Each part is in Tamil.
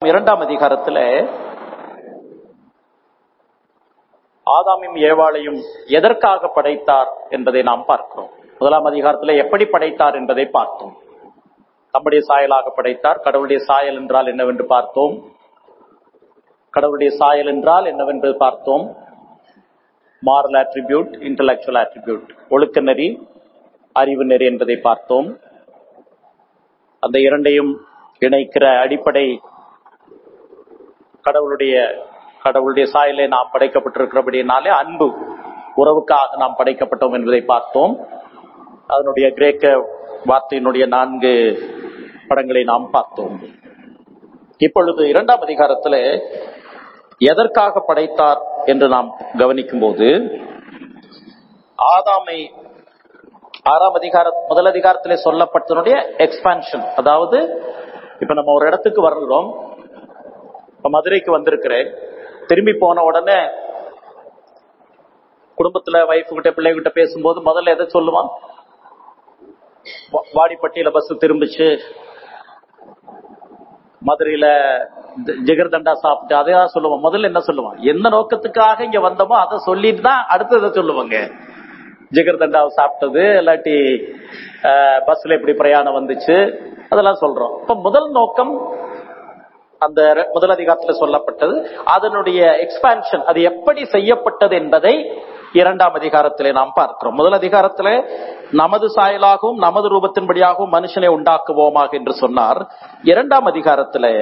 2ஆம் அதிகாரத்துல ஆதாமையும் ஏவாளையும் எதற்காக படைத்தார் என்பதை நாம் பார்க்கிறோம். 1ஆம் அதிகாரத்துல எப்படி படைத்தார் என்பதை பார்த்தோம். தம்முடைய சாயலாக படைத்தார். கடவுளுடைய சாயல் என்றால் என்னவென்று பார்த்தோம். கடவுளுடைய சாயல் என்றால் என்னவென்று பார்த்தோம். மாரல் ஆட்ரிபியூட், இன்டலெக்சுவல் ஆட்ரிபியூட், ஒழுக்க நெறி, அறிவு நெறி என்பதை பார்த்தோம். அந்த இரண்டையும் இணைக்கிற அடிப்படை கடவுளுடைய சாயலே நாம் படைக்கப்பட்டிருக்கிறபடினாலே அன்பு உறவுக்காக நாம் படைக்கப்பட்டோம் என்பதை பார்த்தோம். அதனுடைய கிரேக்க வார்த்தையினுடைய 4 படங்களை நாம் பார்த்தோம். இப்பொழுது 2ஆம் அதிகாரத்துல எதற்காக படைத்தார் என்று நாம் கவனிக்கும் போது, ஆதாமை 6ஆம் முதல் அதிகாரத்திலே சொல்லப்பட்டதனுடைய எக்ஸ்பான்ஷன். அதாவது இப்ப நம்ம ஒரு இடத்துக்கு வர்றோம். இப்ப மதுரைக்கு வந்திருக்கிறேன். திரும்பி போன உடனே குடும்பத்துல வைஃப் கிட்ட பிள்ளைகிட்ட பேசும்போது முதல்ல எதை சொல்லுவான்? வாடிப்பட்டியில பஸ் திரும்பிச்சு, மதுரையில ஜிகர்தண்டா சாப்பிட்டு அதைதான் சொல்லுவான். முதல்ல என்ன சொல்லுவான்? எந்த நோக்கத்துக்காக இங்க வந்தோமோ அதை சொல்லிட்டு தான் அடுத்ததை சொல்லுவாங்க. ஜிகர்தண்டாவை சாப்பிட்டது, இல்லாட்டி பஸ்ல எப்படி பிரயாணம் வந்துச்சு, அதெல்லாம் சொல்றோம். இப்ப முதல் நோக்கம் அந்த முதல் அதிகாரத்துல சொல்லப்பட்டது. அதனுடைய எக்ஸ்பான்ஷன், அது எப்படி செய்யப்பட்டது என்பதை 2ஆம் அதிகாரத்திலே நாம் பார்க்கிறோம். முதல் அதிகாரத்திலே நமது சாயலாகவும் நமது ரூபத்தின்படியாகவும் மனுஷனை உண்டாக்குவோமாக என்று சொன்னார். 2ஆம் அதிகாரத்திலே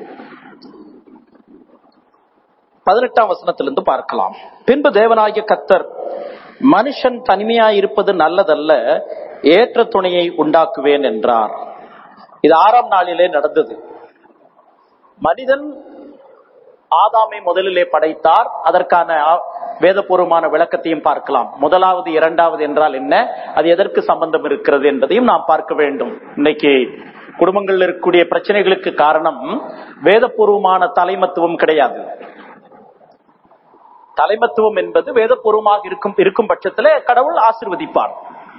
18ஆம் வசனத்திலிருந்து பார்க்கலாம். பின்பு தேவனாகிய கர்த்தர், மனுஷன் தனிமையாயிருப்பது நல்லதல்ல, ஏற்ற துணையை உண்டாக்குவேன் என்றார். இது 6ஆம் நாளிலே நடந்தது. மனிதன் ஆதாமை முதலிலே படைத்தார். அதற்கான வேதபூர்வமான விளக்கத்தையும் பார்க்கலாம். முதலாவது 2வது என்றால் என்ன, அது எதற்கு சம்பந்தம் இருக்கிறது என்பதையும் நாம் பார்க்க வேண்டும். இன்னைக்கு குடும்பங்களில் இருக்கக்கூடிய பிரச்சனைகளுக்கு காரணம் வேதபூர்வமான தலைமத்துவம் கிடையாது. தலைமத்துவம் என்பது வேதபூர்வமாக இருக்கும் பட்சத்திலே கடவுள் ஆசீர்வதிப்பார்.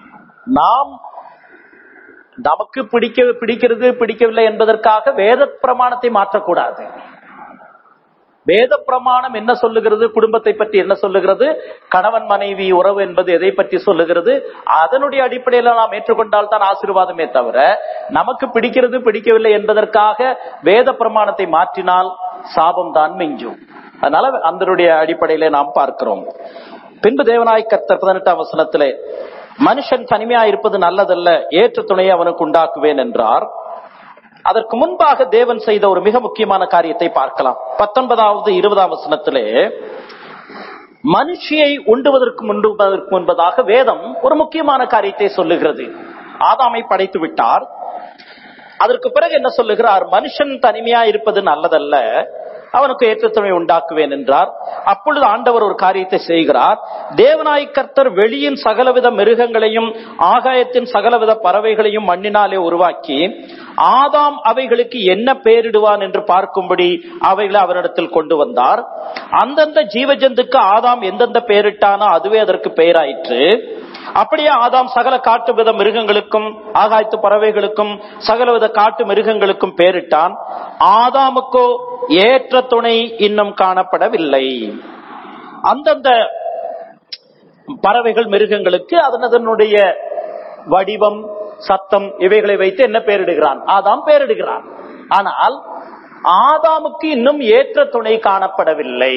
நமக்கு பிடிக்கிறது பிடிக்கவில்லை என்பதற்காக வேத பிரமாணத்தை மாற்றக்கூடாது. வேத பிரமாணம் என்ன சொல்லுகிறது, குடும்பத்தை பற்றி என்ன சொல்லுகிறது, கணவன் மனைவி உறவு என்பது எதை பற்றி சொல்லுகிறது, அதனுடைய அடிப்படையில் நாம் ஏற்றுக்கொண்டால் தான் ஆசீர்வாதமே தவிர, நமக்கு பிடிக்கிறது பிடிக்கவில்லை என்பதற்காக வேத பிரமாணத்தை மாற்றினால் சாபம் தான் மிஞ்சும். அதனால அதனுடைய அடிப்படையிலே நாம் பார்க்கிறோம். பின்பு தேவனாய் கர்த்தர் 18ஆம் வசனத்திலே, மனுஷன் தனிமையா இருப்பது நல்லதல்ல, ஏற்ற துணையை அவனுக்கு உண்டாக்குவேன் என்றார். அதற்கு முன்பாக தேவன் செய்த ஒரு மிக முக்கியமான காரியத்தை பார்க்கலாம். 19வது 20ஆம் வசனத்திலே, மனுஷியை உண்டுவதற்கு முன்பதாக வேதம் ஒரு முக்கியமான காரியத்தை சொல்லுகிறது. ஆதாமை படைத்து விட்டார். அதற்கு பிறகு என்ன சொல்லுகிறார்? மனுஷன் தனிமையா இருப்பது நல்லதல்ல, அவனுக்கு ஏற்ற துணை உண்டாக்குவேன் என்றார். அப்பொழுது ஆண்டவர் ஒரு காரியத்தை செய்கிறார். தேவனாய் கர்த்தர் வெளியின் சகலவித மிருகங்களையும் ஆகாயத்தின் சகலவித பறவைகளையும் மண்ணினாலே உருவாக்கி, ஆதாம் அவைகளுக்கு என்ன பெயரிடுவான் என்று பார்க்கும்படி அவைகளை அவரிடத்தில் கொண்டு வந்தார். அந்தந்த ஜீவஜந்துக்கு ஆதாம் எந்தெந்த பெயரிட்டானோ அதுவே அதற்கு பெயராயிற்று. அப்படியே ஆதாம் சகல காட்டு வித மிருகங்களுக்கும் ஆகாயத்து பறவைகளுக்கும் சகலவித காட்டு மிருகங்களுக்கும் பெயரிட்டான். ஆதாமுக்கோ ஏற்ற துணை இன்னும் காணப்படவில்லை. அந்தந்த பறவைகள் மிருகங்களுக்கு அதனுடைய வடிவம், சத்தம் இவைகளை வைத்து என்ன பெயரிடுகிறான்? ஆதாம் பெயரிடுகிறான். ஆனால் ஆதாமுக்கு இன்னும் ஏற்ற துணை காணப்படவில்லை.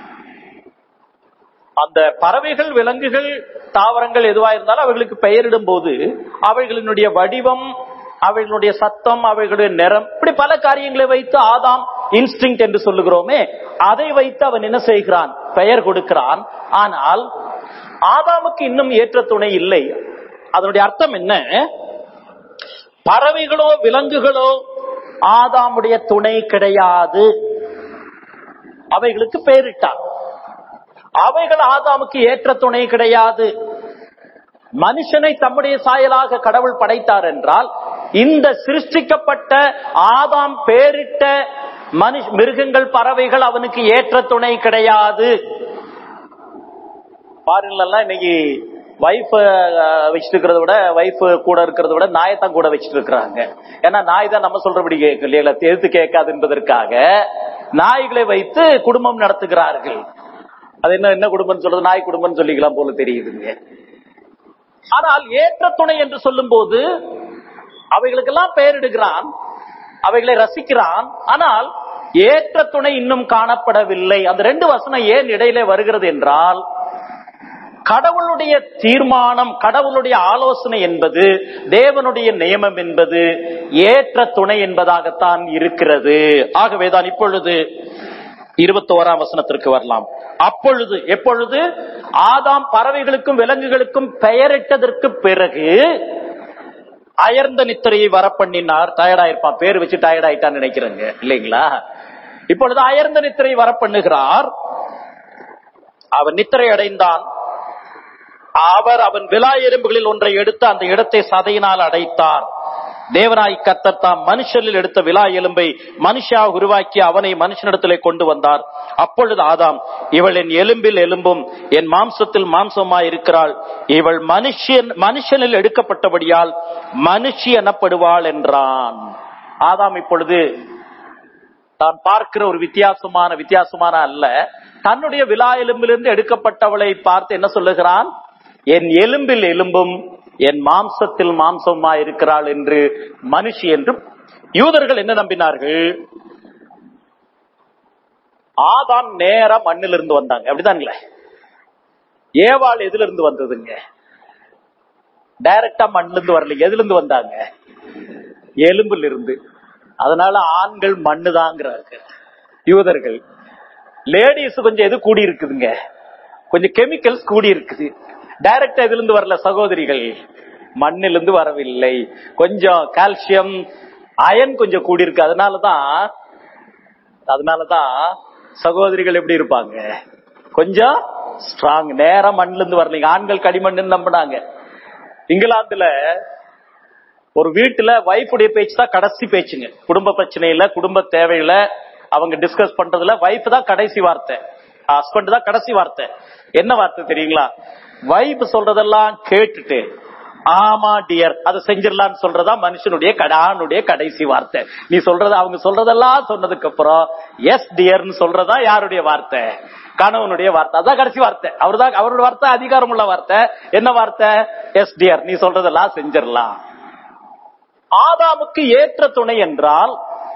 அந்த பறவைகள், விலங்குகள், தாவரங்கள் எதுவா இருந்தாலும் அவைகளுக்கு பெயரிடும் போது அவைகளினுடைய வடிவம், அவைகளுடைய சத்தம், அவைகளுடைய நிறம், இப்படி பல காரியங்களை வைத்து ஆதாம் இன்ஸ்டிங்க்ட் என்று சொல்லுகிறோமே, அதை வைத்து அவன் என்ன செய்கிறான்? பெயர் கொடுக்கிறான். ஆனால் ஆதாமுக்கு இன்னும் ஏற்ற துணை இல்லை. அதனுடைய அர்த்தம் என்ன? பறவைகளோ விலங்குகளோ ஆதாமுடைய துணை கிடையாது. அவைகளுக்கு பெயரிட்டான். அவைகள் ஆதாமுக்கு ஏற்ற துணை கிடையாது. மனுஷனை தம்முடைய சாயலாக கடவுள் படைத்தார் என்றால், இந்த சிருஷ்டிக்கப்பட்ட ஆதாம் பெயரிட்ட மிருகங்கள், பறவைகள் அவனுக்கு ஏற்ற துணை கிடையாது. பாருங்களா, இன்னைக்கு வைஃப் வச்சுட்டு இருக்கிறத விட வைஃப் கூட இருக்கிறத விட நாயத்தான் கூட வச்சுட்டு இருக்கிறாங்க. ஏன்னா நாய் தான் நம்ம சொல்றபடி கேட்கல, எதிர்த்து கேட்காது என்பதற்காக நாய்களை வைத்து குடும்பம் நடத்துகிறார்கள். அது என்ன குடும்பம் சொல்றது, நாய் குடும்பம் சொல்லிக்கலாம் போல தெரியுதுங்க. ஆனால் ஏற்ற துணை என்று சொல்லும் போது அவைகளுக்கெல்லாம் பெயரிடுகிறான், அவைகளை ரசிக்கிறான். ஆனால் ஏற்ற துணை இன்னும் காணப்படவில்லை. அந்த 2 வசனம் ஏன் இடையிலே வருகிறது என்றால், கடவுளுடைய தீர்மானம், கடவுளுடைய ஆலோசனை என்பது, தேவனுடைய நியமம் என்பது ஏற்ற துணை என்பதாகத்தான் இருக்கிறது. ஆகவேதான் இப்பொழுது 21ஆம் வசனத்திற்கு வரலாம். அப்பொழுது, எப்பொழுது? ஆதாம் பறவைகளுக்கும் விலங்குகளுக்கும் பெயரிட்டதற்கு பிறகு அயர்ந்த நித்திரையை வரப்பண்ணினார். டயர்டாயிருப்பான், பேர் வச்சு டயர்டாயிட்டான்னு நினைக்கிறேங்க, இல்லைங்களா? இப்பொழுது அயர்ந்த நித்திரை வரப்பண்ணுகிறார். அவன் நித்திரை அடைந்தான். அவன் விலா எறும்புகளில் ஒன்றை எடுத்து அந்த இடத்தை சதையினால் அடைத்தார். தேவனாய் கர்த்தர் தாம் மனுஷனில் எடுத்த விலா எலும்பை மனுஷா உருவாக்கி அவனை மனுஷனிடத்திலே கொண்டு வந்தார். அப்பொழுது ஆதாம், இவள் என் எலும்பில் எலும்பும் என் மாம்சத்தில் மாம்சமாய் இருக்கிறாள், இவள் மனுஷனில் எடுக்கப்பட்டபடியால் மனுஷி எனப்படுவாள் என்றான். ஆதாம் இப்பொழுது தான் பார்க்கிற ஒரு வித்தியாசமான அல்ல, தன்னுடைய விலா எலும்பிலிருந்து எடுக்கப்பட்டவளை பார்த்து என்ன சொல்லுகிறான்? என் எலும்பில் எலும்பும் என் மாம்சத்தில் மாம்சமா இருக்கிறாள் என்று, மனுஷி என்று. யூதர்கள் என்ன நம்பினார்கள்? ஆதாம் நேரா மண்ணிலிருந்து வந்தாங்க, அப்படிதான்ல. ஏவாள் எதுல இருந்து வந்ததுங்க? டைரக்டா மண்ணிலிருந்து வரல. எதுல இருந்து வந்தாங்க? எலும்புல இருந்து. அதனால ஆண்கள் மண்ணுதாங்கிறாங்க யூதர்கள். லேடிஸ் கொஞ்சம் எது கூடி இருக்குதுங்க, கொஞ்சம் கெமிக்கல்ஸ் கூடி இருக்குது. டைரக்டா எதுல இருந்து வரல சகோதரிகள், மண்ணிலிருந்து வரவில்லை. கொஞ்சம் கால்சியம் அயன் கொஞ்சம் கூடி இருக்கு. அதனாலதான் சகோதரிகள் எப்படி இருப்பாங்க, கொஞ்சம் ஸ்ட்ராங். நேரம் மண்ணில இருந்து வரலீங்க. ஆண்கள் களிமண் நம்பினாங்க. இங்கிலாந்துல ஒரு வீட்டுல வைஃபுடைய பேச்சு தான் கடைசி பேச்சுங்க. குடும்ப பிரச்சனையில, குடும்ப தேவையில அவங்க டிஸ்கஸ் பண்றதுல வைஃப் தான் கடைசி வார்த்தை, ஹஸ்பண்ட் தான் கடைசி வார்த்தை. என்ன வார்த்தை தெரியுங்களா? வைஃப் சொல்றதெல்லாம் கேட்டுட்டு ஆமா டியர் அதை செஞ்சிடலான்னு சொல்றதா மனுஷனுடைய கடைசி வார்த்தை. நீ சொல்றது, அவங்க சொல்றதெல்லாம் சொன்னதுக்கு அப்புறம் எஸ் டியர்னு சொல்றதா யாருடைய வார்த்தை? கணவனுடைய வார்த்தை. அதான் கடைசி வார்த்தை. அவருடைய வார்த்தை அதிகாரம் உள்ள வார்த்தை. என்ன வார்த்தை? எஸ் டியர், நீ சொல்றதெல்லாம் செஞ்சிடலாம். ஆதாமுக்கு ஏற்ற துணை என்றால்,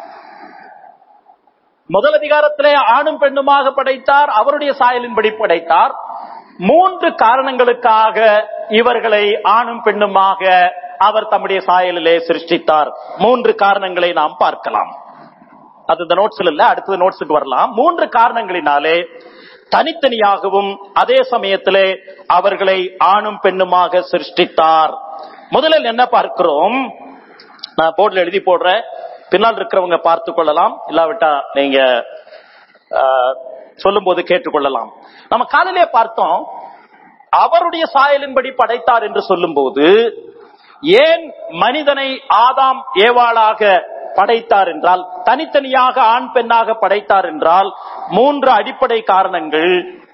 முதல் அதிகாரத்திலே ஆணும் பெண்ணுமாக படைத்தார், அவருடைய சாயலின்படி படைத்தார். 3 காரணங்களுக்காக இவர்களை ஆணும் பெண்ணுமாக அவர் தம்முடைய சாயலிலே சிருஷ்டித்தார். 3 காரணங்களை நாம் பார்க்கலாம். அது இந்த நோட்ஸ்ல இல்ல, அடுத்தது நோட்ஸுக்கு வரலாம். 3 காரணங்களினாலே தனித்தனியாகவும் அதே சமயத்திலே அவர்களை ஆணும் பெண்ணுமாக சிருஷ்டித்தார். முதலில் என்ன பார்க்கிறோம்? நான் போர்டில் எழுதி போடுறேன், பின்னால் இருக்கிறவங்க பார்த்து கொள்ளலாம், இல்லாவிட்டா நீங்க சொல்லும் போது கேட்டுக்கொள்ளலாம். நம்ம காலையிலே பார்த்தோம், அவருடைய சாயலின்படி படைத்தார் என்று சொல்லும் போது ஏன் மனிதனை ஆதாம் ஏவாளாக படைத்தார் என்றால், தனித்தனியாக ஆண் பெண்ணாக படைத்தார் என்றால் 3 அடிப்படை காரணங்கள்.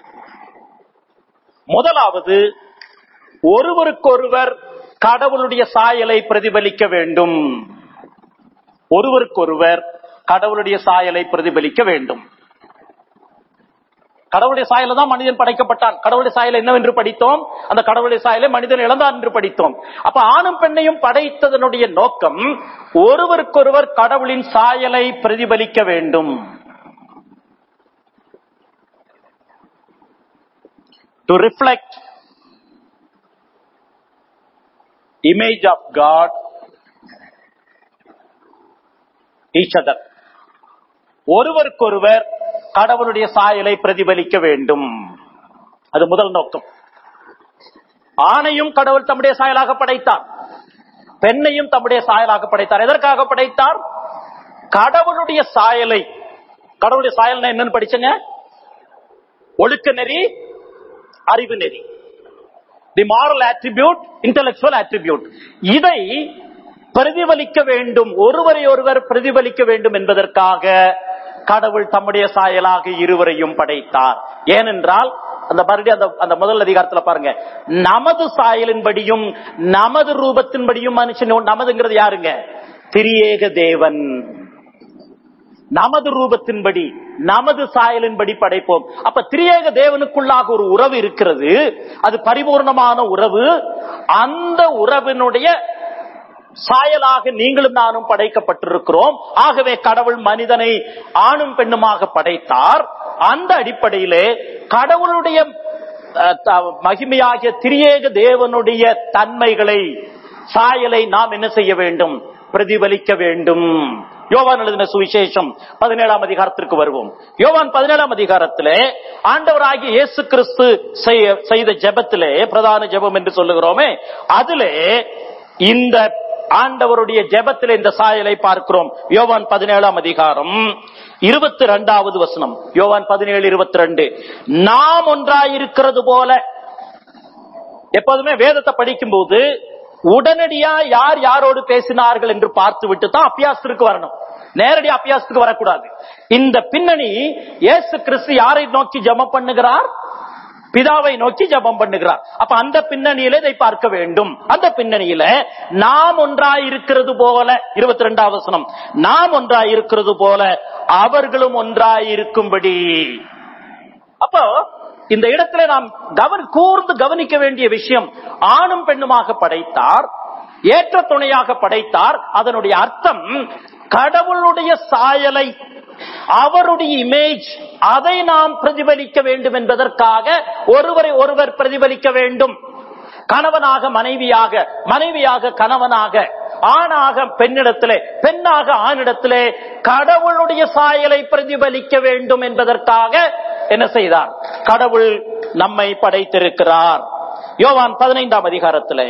முதலாவது, ஒருவருக்கொருவர் கடவுளுடைய சாயலை பிரதிபலிக்க வேண்டும். ஒருவருக்கொருவர் கடவுளுடைய சாயலை பிரதிபலிக்க வேண்டும். கடவுளுடைய சாயல தான் மனிதன் படைக்கப்பட்டான். கடவுளுடைய சாயலை என்னவென்று படித்தோம்? அந்த கடவுளுடைய சாயலை மனிதன் இழந்தான் என்று படித்தோம். அப்ப ஆணும் பெண்ணையும் படைத்ததனுடைய நோக்கம் ஒருவருக்கொருவர் கடவுளின் சாயலை பிரதிபலிக்க வேண்டும். To reflect image of God each other. ஒருவருக்கொருவர் கடவுளுடைய சாயலை பிரதிபலிக்க வேண்டும். அது முதல் நோக்கம். ஆணையும் கடவுள் தம்முடைய சாயலாக படைத்தார், பெண்ணையும் தம்முடைய சாயலாக படைத்தார். எதற்காக படைத்தார்? கடவுளுடைய சாயலை. கடவுளுடைய சாயல் என்னன்னு படிச்சங்க? ஒழுக்க நெறி, அறிவு நெறி. The moral attribute, intellectual attribute. இதை பிரதிபலிக்க வேண்டும், ஒருவரை ஒருவர் பிரதிபலிக்க வேண்டும் என்பதற்காக கடவுள் தம்முடைய சாயலாக இருவரையும் படைத்தார். ஏனென்றால் அந்த மறுபடியும் அந்த முதல் அதிகாரத்துல பாருங்க, நமது சாயலின்படியும் நமது ரூபத்தின்படியும் மனுஷன். நமதுங்கிறது யாருங்க? திரியேக தேவன். நமது ரூபத்தின்படி நமது சாயலின்படி படைப்போம். அப்ப திரியேக தேவனுக்குள்ளாக ஒரு உறவு இருக்கிறது, அது பரிபூர்ணமான உறவு. அந்த உறவினுடைய சாயலாக நீங்களும் நானும் படைக்கப்பட்டிருக்கிறோம். ஆகவே கடவுள் மனிதனை ஆணும் பெண்ணுமாக படைத்தார். அந்த அடிப்படையிலே கடவுளுடைய மகிமையாகிய திரியேக தேவனுடைய தன்மைகளை, சாயலை நாம் என்ன செய்ய வேண்டும்? பிரதிபலிக்க வேண்டும். யோவான் எழுதின சுவிசேஷம் 17ஆம் அதிகாரத்திற்கு வருவோம். யோவான் 17ஆம் அதிகாரத்திலே ஆண்டவராகிய இயேசு கிறிஸ்து செய்த ஜெபத்திலே, பிரதான ஜெபம் என்று சொல்லுகிறோமே, அதிலே இந்த ஆண்டவருடைய ஜெபத்திலே இந்த சாயலை பார்க்கிறோம். யோவான் 17ஆம் அதிகாரம் 22வது வசனம். யோவான் 17:22. நாம் ஒன்றாயிருக்கிறது போல. எப்போதுமே வேதத்தை படிக்கும் போது உடனடியா யார் யாரோடு பேசினார்கள் என்று பார்த்து விட்டு தான் அபியாசத்துக்கு வரணும். நேரடி அபியாசத்துக்கு வரக்கூடாது. இந்த பின்னணி, இயேசு கிறிஸ்து யாரை நோக்கி ஜெபம் பண்ணுகிறார்? பிதாவை நோக்கி ஜெபம் பண்ணுகிறார். அப்ப அந்த பின்னணியில இதை பார்க்க வேண்டும். அந்த பின்னணியில நாம் ஒன்றாயிருக்கிறது போல, 22வது வசனம், நாம் ஒன்றாயிருக்கிறது போல அவர்களும் ஒன்றாயிருக்கும்படி. அப்போ இந்த இடத்துல நாம் கூர்ந்து கவனிக்க வேண்டிய விஷயம், ஆணும் பெண்ணுமாக படைத்தார், ஏற்ற துணையாக படைத்தார். அதனுடைய அர்த்தம், கடவுளுடைய சாயலை, அவருடைய இமேஜ், அதை நாம் பிரதிபலிக்க வேண்டும் என்பதற்காக ஒருவரை ஒருவர் பிரதிபலிக்க வேண்டும். கணவனாக மனைவியாக, மனைவியாக கணவனாக, ஆணாக பெண்ணிடத்திலே, பெண்ணாக ஆணிடத்திலே கடவுளுடைய சாயலை பிரதிபலிக்க வேண்டும் என்பதற்காக என்ன செய்தார்? கடவுள் நம்மை படைத்திருக்கிறார். யோவான் 15ஆம் அதிகாரத்திலே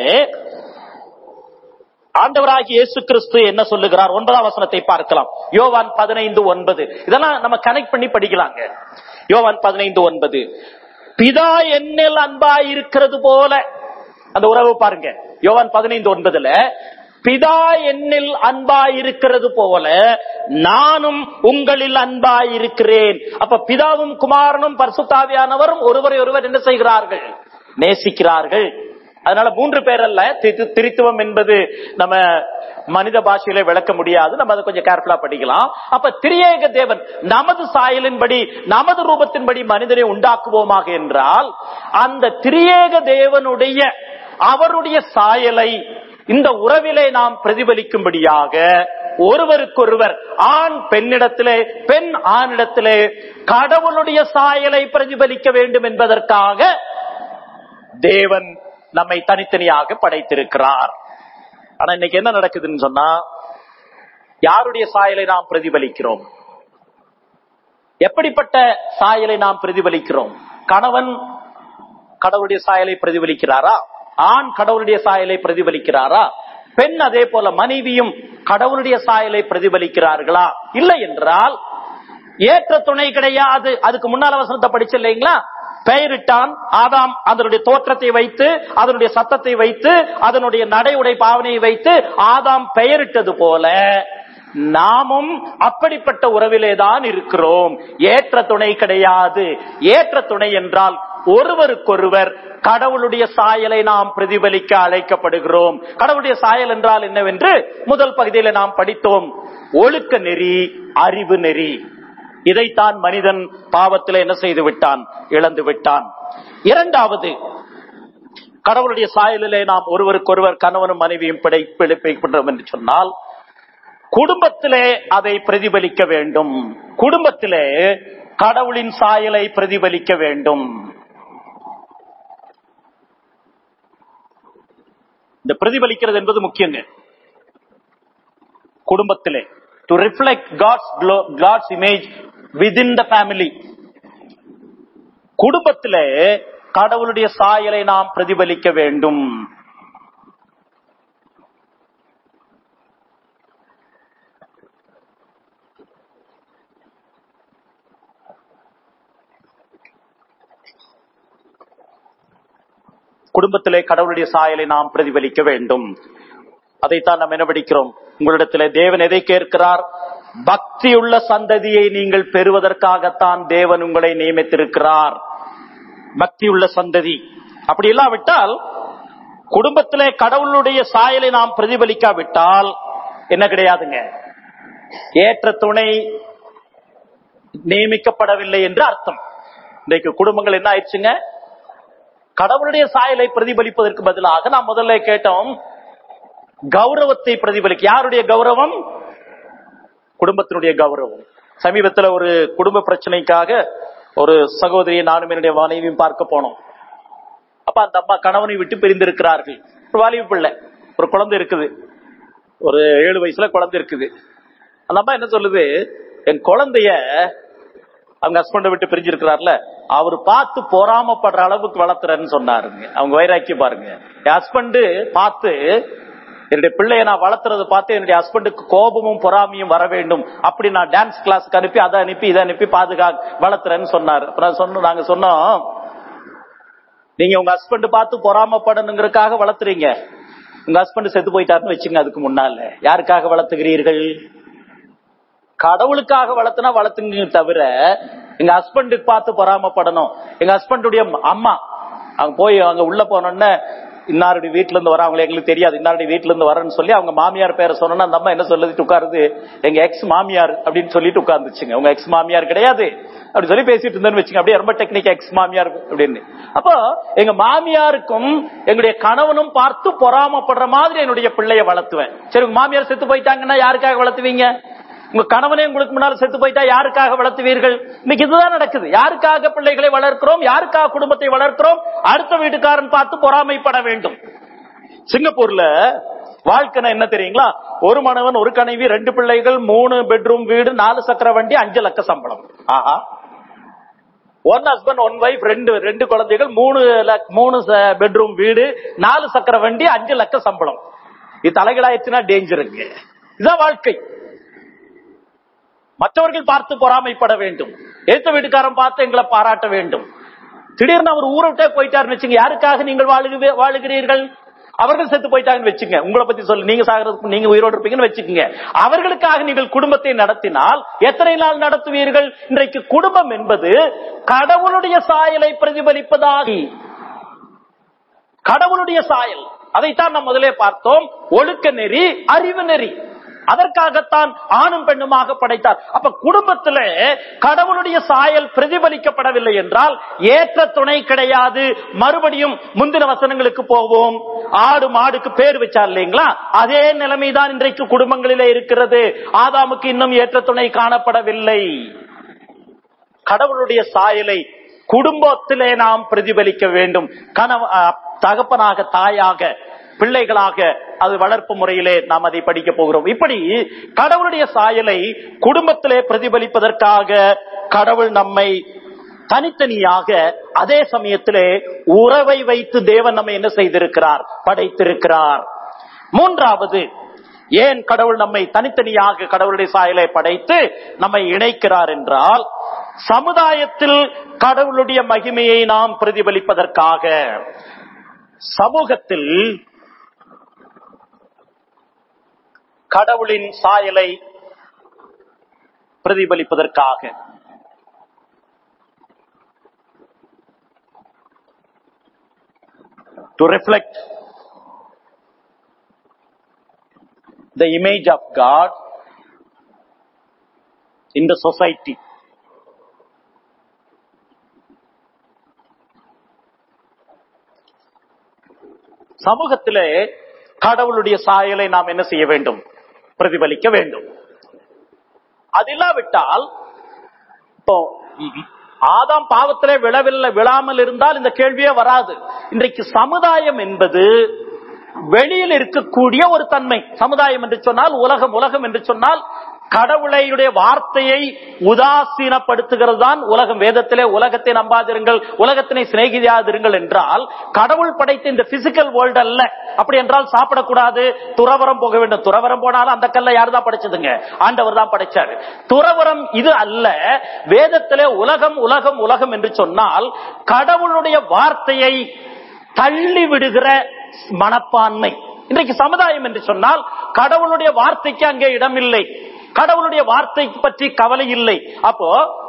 ஆண்டவராகிய இயேசு கிறிஸ்து என்ன சொல்லுகிறார்? 9ஆம் வசனத்தை பார்க்கலாம். யோவான் 15:9. இதெல்லாம் நம்ம கனெக்ட் பண்ணி படிக்கலாங்க. யோவான் 15:9. பிதா என்னில் அன்பாயிருக்கிறது போல, அந்த உறவு பாருங்க. யோவான் 15:9 பிதா என்னில் அன்பாயிருக்கிறது போல நானும் உங்களில் அன்பாயிருக்கிறேன். அப்ப பிதாவும் குமாரனும் பரிசுத்த ஆவியானவரும் ஒருவரை ஒருவர் என்ன செய்கிறார்கள்? நேசிக்கிறார்கள். அதனால 3 பேர் அல்ல. திரித்துவம் என்பது நம்ம மனித பாஷையில விளக்க முடியாது. நம்ம அதை கொஞ்சம் கேர்ஃபுல்லா படிக்கலாம். அப்ப திரியேக தேவன், நமது சாயலின்படி நமது ரூபத்தின்படி மனிதனை உண்டாக்குவோமாக என்றால், அந்த திரியேக தேவனுடைய அவருடைய சாயலை இந்த உறவிலே நாம் பிரதிபலிக்கும்படியாக ஒருவருக்கொருவர், ஆண் பெண்ணிடத்திலே, பெண் ஆணிடத்திலே கடவுளுடைய சாயலை பிரதிபலிக்க வேண்டும் என்பதற்காக தேவன் நம்மை தனித்தனியாக படைத்திருக்கிறார். ஆனா இன்னைக்கு என்ன நடக்குதுன்னு சொன்னா, யாருடைய சாயலை நாம் பிரதிபலிக்கிறோம்? எப்படிப்பட்ட சாயலை நாம் பிரதிபலிக்கிறோம்? கணவன் கடவுளுடைய சாயலை பிரதிபலிக்கிறாரா? ஆண் கடவுளுடைய சாயலை பிரதிபலிக்கிறாரா? பெண் அதே போல மனைவியும் கடவுளுடைய சாயலை பிரதிபலிக்கிறார்களா? இல்லை என்றால் ஏற்ற துணை கிடையாது. அதுக்கு முன்னால வசனத்தை படிச்சு இல்லைங்களா? பெயரிட்டான் ஆதாம், அதனுடைய தோற்றத்தை வைத்து, அதனுடைய சத்தத்தை வைத்து, அதனுடைய நடை உடை பாவனையை வைத்து ஆதாம் பெயரிட்டது போல நாமும் அப்படிப்பட்ட உறவிலேதான் இருக்கிறோம். ஏற்ற துணை கிடையாது. ஏற்ற துணை என்றால் ஒருவருக்கொருவர் கடவுளுடைய சாயலை நாம் பிரதிபலிக்க அழைக்கப்படுகிறோம். கடவுளுடைய சாயல் என்றால் என்னவென்று முதல் பகுதியில் நாம் படித்தோம். ஒழுக்க நெறி, அறிவு நெறி. இதைத்தான் மனிதன் பாவத்தில் என்ன செய்து விட்டான்? இழந்து விட்டான். இரண்டாவது, கடவுளுடைய சாயலிலே நாம் ஒருவருக்கொருவர் கணவனும் மனைவியும் பிழைப்பிக்கின்றோம் என்று சொன்னால், குடும்பத்திலே அதை பிரதிபலிக்க வேண்டும். குடும்பத்திலே கடவுளின் சாயலை பிரதிபலிக்க வேண்டும். இந்த பிரதிபலிக்கிறது என்பது முக்கியங்க. குடும்பத்திலே to reflect God's image within the family. குடும்பத்திலே கடவுளுடைய சாயலை நாம் பிரதிபலிக்க வேண்டும். குடும்பத்திலே கடவுளுடைய சாயலை நாம் பிரதிபலிக்க வேண்டும். அதைத்தான் நாம் என்ன படிக்கிறோம்? உங்களிடத்திலே தேவன் எதை கேட்கிறார்? பக்தியுள்ள சந்ததியை நீங்கள் பெறுவதற்காகத்தான் தேவன் உங்களை நியமித்திருக்கிறார். பக்தியுள்ள சந்ததி. அப்படி இல்லாவிட்டால், குடும்பத்திலே கடவுளுடைய சாயலை நாம் பிரதிபலிக்காவிட்டால் என்ன கிடையாதுங்க, ஏற்ற துணை நியமிக்கப்படவில்லை என்று அர்த்தம். இன்றைக்கு குடும்பங்கள் என்ன ஆயிடுச்சுங்க, கடவுளுடைய சாயலை பிரதிபலிப்பதற்கு பதிலாக நாம் முதல்ல கேட்டோம் கௌரவத்தை பிரதிபலிக்க. யாருடைய கௌரவம்? குடும்பத்தினுடைய கௌரவம். சமீபத்தில் ஒரு குடும்ப பிரச்சனைக்காக ஒரு சகோதரியை நானும் என்னுடைய மனைவியும் பார்க்க போனோம். அப்ப அந்த அம்மா கணவனை விட்டு பிரிந்திருக்கிறார்கள். ஒரு வாலிப பிள்ளை, ஒரு குழந்தை இருக்குது, ஒரு 7 வயசுல குழந்தை இருக்குது. அந்த அம்மா என்ன சொல்லுது, என் குழந்தைய அவங்க ஹஸ்பண்டை விட்டு பிரிஞ்சிருக்கிறார்ல, அவரு பார்த்து பொறாமப்படுற அளவுக்கு வளர்த்துறேன்னு சொன்னாருங்க. அவங்க வைராக்கி பாருங்க. என் ஹஸ்பண்டு பார்த்து, என்னுடைய பிள்ளைய நான் வளர்த்துறது பார்த்து என்னுடைய ஹஸ்பண்டுக்கு கோபமும் பொறாமையும் வர வேண்டும், அப்படி நான் டான்ஸ் கிளாஸ்க்கு அனுப்பி அதை அனுப்பி இதை அனுப்பி வளர்த்துறேன்னு சொன்னாரு. நாங்க சொன்னோம், நீங்க உங்க ஹஸ்பண்ட் பார்த்து பொறாமப்படணுங்கிறதுக்காக வளர்த்துறீங்க. உங்க ஹஸ்பண்ட் செத்து போயிட்டாருன்னு வச்சுங்க, அதுக்கு முன்னால யாருக்காக வளர்த்துகிறீர்கள்? கடவுளுக்காக வளர்த்துனா வளர்த்துங்க தவிர எங்க ஹஸ்பண்டுக்கு பார்த்து பொறாமப்படணும். எங்க ஹஸ்பண்டுடைய அம்மா அவங்க போய் அங்க உள்ள போனோன்னு இன்னாருடைய வீட்டுல இருந்து வர, அவங்களுக்கு எங்களுக்கு தெரியாது, இன்னாருடைய வீட்டுல இருந்து வரேன்னு சொல்லி அவங்க மாமியார் பேரை சொன்னா அந்த அம்மா என்ன சொல்லிட்டு உட்காருது, எங்க எக்ஸ் மாமியார் அப்படின்னு சொல்லிட்டு உட்கார்ந்துச்சுங்க. உங்க எக்ஸ் மாமியார் கிடையாது அப்படி சொல்லி பேசிட்டு இருந்தேன்னு வச்சுங்க. அப்படியே ரொம்ப டெக்னிக் எக்ஸ் மாமியார் அப்படின்னு. அப்போ எங்க மாமியாருக்கும் எங்களுடைய கணவனும் பார்த்து பொறாமப்படுற மாதிரி என்னுடைய பிள்ளைய வளர்த்துவேன். சரி, உங்க மாமியார் செத்து போயிட்டாங்கன்னா யாருக்காக வளர்த்துவீங்க? உங்க கணவனே உங்களுக்கு முன்னால செத்து போயிட்டா யாருக்காக வளர்த்துவீர்கள்? இன்னைக்கு இதுதான் நடக்குது. யாருக்காக பிள்ளைகளை வளர்க்கிறோம், யாருக்காக குடும்பத்தை வளர்க்கிறோம்? அடுத்த வீட்டுக்காரன் பார்த்து பொறாமைப்பட வேண்டும். சிங்கப்பூர்ல வாழ்க்கை என்ன தெரியுங்களா? ஒரு மனைவன், ஒரு கனைவி, 2 பிள்ளைகள், 3 பெட்ரூம் வீடு, 4 சக்கர வண்டி, 5 லட்சம் சம்பளம். ஆஹா, 1 ஹஸ்பண்ட் 1 வைஃப், 2 குழந்தைகள், 3 பெட்ரூம் வீடு, 4 சக்கர வண்டி, 5 லட்சம் சம்பளம். இது தலைகளாயிடுச்சுன்னா டேஞ்சருக்கு. இதுதான் வாழ்க்கை. மற்றவர்கள் பார்த்து பொறாமைப்பட வேண்டும், ஏத்த வீட்டுக்காரன் பார்த்து எங்களை பாராட்ட வேண்டும். திடீர்னு அவர் ஊரை விட்டே போயிட்டாருன்னு வச்சுங்க, யாருக்காக நீங்கள் வாழுகிறீர்கள்? அவர்கள் செத்து போயிட்டாங்கன்னு வச்சுங்க, உங்களை பத்தி சொல்லு, நீங்க சாகிறதுக்கு நீங்க உயிரோடு இருப்பீங்கன்னு வச்சுக்கோங்க. அவர்களுக்காக நீங்கள் குடும்பத்தை நடத்தினால் எத்தனை நாள் நடத்துவீர்கள்? இன்றைக்கு குடும்பம் என்பது கடவுளுடைய சாயலை பிரதிபலிப்பதாக, கடவுளுடைய சாயல். அதைத்தான் நாம் முதலே பார்த்தோம். ஒழுக்க நெறி, அறிவு நெறி, அதற்காகத்தான் ஆணும் பெண்ணுமாக படைத்தார். அப்ப குடும்பத்திலே கடவுளுடைய சாயல் பிரதிபலிக்கப்படவில்லை என்றால் ஏற்ற துணை கிடையாது. மறுபடியும் முந்தின வசனங்களுக்கு போவோம். ஆடு மாடுக்கு பேர் வச்சார் இல்லைங்களா, அதே நிலைமைதான் இன்றைக்கு குடும்பங்களிலே இருக்கிறது. ஆதாமுக்கு இன்னும் ஏற்ற துணை காணப்படவில்லை. கடவுளுடைய சாயலை குடும்பத்திலே நாம் பிரதிபலிக்க வேண்டும். தகப்பனாக, தாயாக, பிள்ளைகளாக, அது வளர்ப்பு முறையிலே நாம் அதை படிக்க போகிறோம். இப்படி கடவுளுடைய சாயலை குடும்பத்திலே பிரதிபலிப்பதற்காக கடவுள் நம்மை தனித்தனியாக, அதே சமயத்திலே உறவை வைத்து தேவன் நம்மை என்ன செய்திருக்கிறார்? படைத்திருக்கிறார். மூன்றாவது, ஏன் கடவுள் நம்மை தனித்தனியாக கடவுளுடைய சாயலை படைத்து நம்மை இணைக்கிறார் என்றால், சமுதாயத்தில் கடவுளுடைய மகிமையை நாம் பிரதிபலிப்பதற்காக, சமூகத்தில் கடவுளின் சாயலை பிரதிபலிப்பதற்காக. To reflect the image of God in the society. சமூகத்திலே கடவுளுடைய சாயலை நாம் என்ன செய்ய வேண்டும்? பிரதிபலிக்க வேண்டும். அது இல்லாவிட்டால், இப்போ ஆதாம் பாவத்திலே விழாமல் இருந்தால் இந்த கேள்வியே வராது. இன்றைக்கு சமுதாயம் என்பது வெளியில் இருக்கக்கூடிய ஒரு தன்மை. சமுதாயம் என்று சொன்னால் உலகம், உலகம் என்று சொன்னால் கடவுளுடைய வார்த்தையை உதாசீனப்படுத்துகிறது தான் உலகம். வேதத்திலே உலகத்தை நம்பாதிருங்கள், உலகத்தினை சிநேகிதாதிருங்கள் என்றால் கடவுள் படைத்த இந்த பிசிக்கல் வேர்ல்டு அல்ல. அப்படி என்றால் சாப்பிடக்கூடாது, துறவரம் போக வேண்டும். துறவரம் போனாலும் அந்த கல்லை யார் தான் படைச்சதுங்க? ஆண்டவர் தான் படைச்சாரு. துறவரம் இது அல்ல. வேதத்திலே உலகம், உலகம், உலகம் என்று சொன்னால் கடவுளுடைய வார்த்தையை தள்ளி விடுகிற மனப்பான்மை. இன்றைக்கு சமுதாயம் என்று சொன்னால் கடவுளுடைய வார்த்தைக்கு அங்கே இடமில்லை, கடவுளுடைய வார்த்தை பற்றி கவலை இல்லை. அப்போ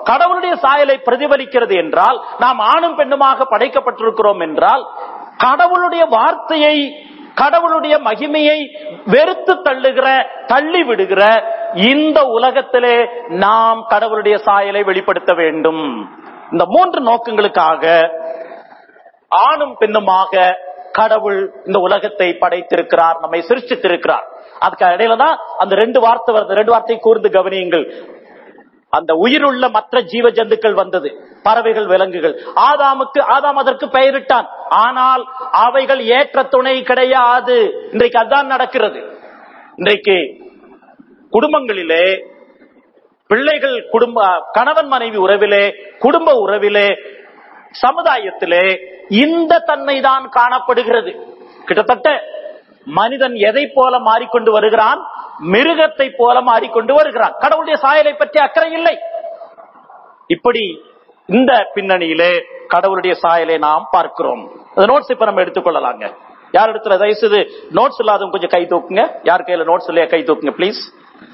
கடவுளுடைய சாயலை பிரதிபலிக்கிறது என்றால், நாம் ஆணும் பெண்ணுமாக படைக்கப்பட்டிருக்கிறோம் என்றால், கடவுளுடைய வார்த்தையை, கடவுளுடைய மகிமையை வெறுத்து தள்ளி விடுகிற இந்த உலகத்திலே நாம் கடவுளுடைய சாயலை வெளிப்படுத்த வேண்டும். இந்த 3 நோக்கங்களுக்காக ஆணும் பெண்ணுமாக கடவுள் இந்த உலகத்தை படைத்திருக்கிறார், நம்மை சிருஷ்டித்திருக்கிறார். அதுக்கு இடையில தான் அந்த 2 வார்த்தை வருது. 2 வார்த்தை கூர்ந்து கவனியுங்கள். அந்த உயிருள்ள மற்ற ஜீவ ஜந்துக்கள் வந்தது, பறவைகள், விலங்குகள். ஆதாம் அதற்கு பெயரிட்டான். ஆனால் அவைகள் ஏற்ற துணை கிடையாது. இன்றைக்கு அதுதான் நடக்கிறது. இன்றைக்கு குடும்பங்களிலே, பிள்ளைகள் கணவன் மனைவி உறவிலே, குடும்ப உறவிலே, சமுதாயத்திலே இந்த தன்மை தான் காணப்படுகிறது. கிட்டத்தட்ட மனிதன் எதை போல மாறிக்கொண்டு வருகிறான்? மிருகத்தை போல மாறிக்கொண்டு வருகிறான். கடவுளுடைய சாயலை பற்றி அக்கறை இல்லை. இப்படி இந்த பின்னணியிலே கடவுளுடைய சாயலை நாம் பார்க்கிறோம். நோட்ஸ் இப்ப நம்ம எடுத்துக்கொள்ளலாங்க. யார் இடத்துல தயவுசெய்து நோட்ஸ் இல்லாதவங்க கொஞ்சம் கை தூக்குங்க. யார் கையில நோட்ஸ் இல்லையா கை தூக்குங்க பிளீஸ்.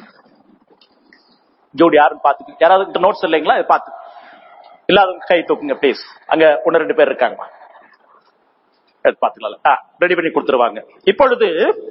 ஜோடி யாரும் பாத்துக்கு, யாராவது நோட்ஸ் இல்லைங்களா பாத்து இல்லாதவங்க கை தூக்குங்க பிளீஸ். அங்க 1-2 பேர் இருக்காங்க, பாத்துக்கலாம். ரெடி பண்ணி கொடுத்துருவாங்க. இப்பொழுது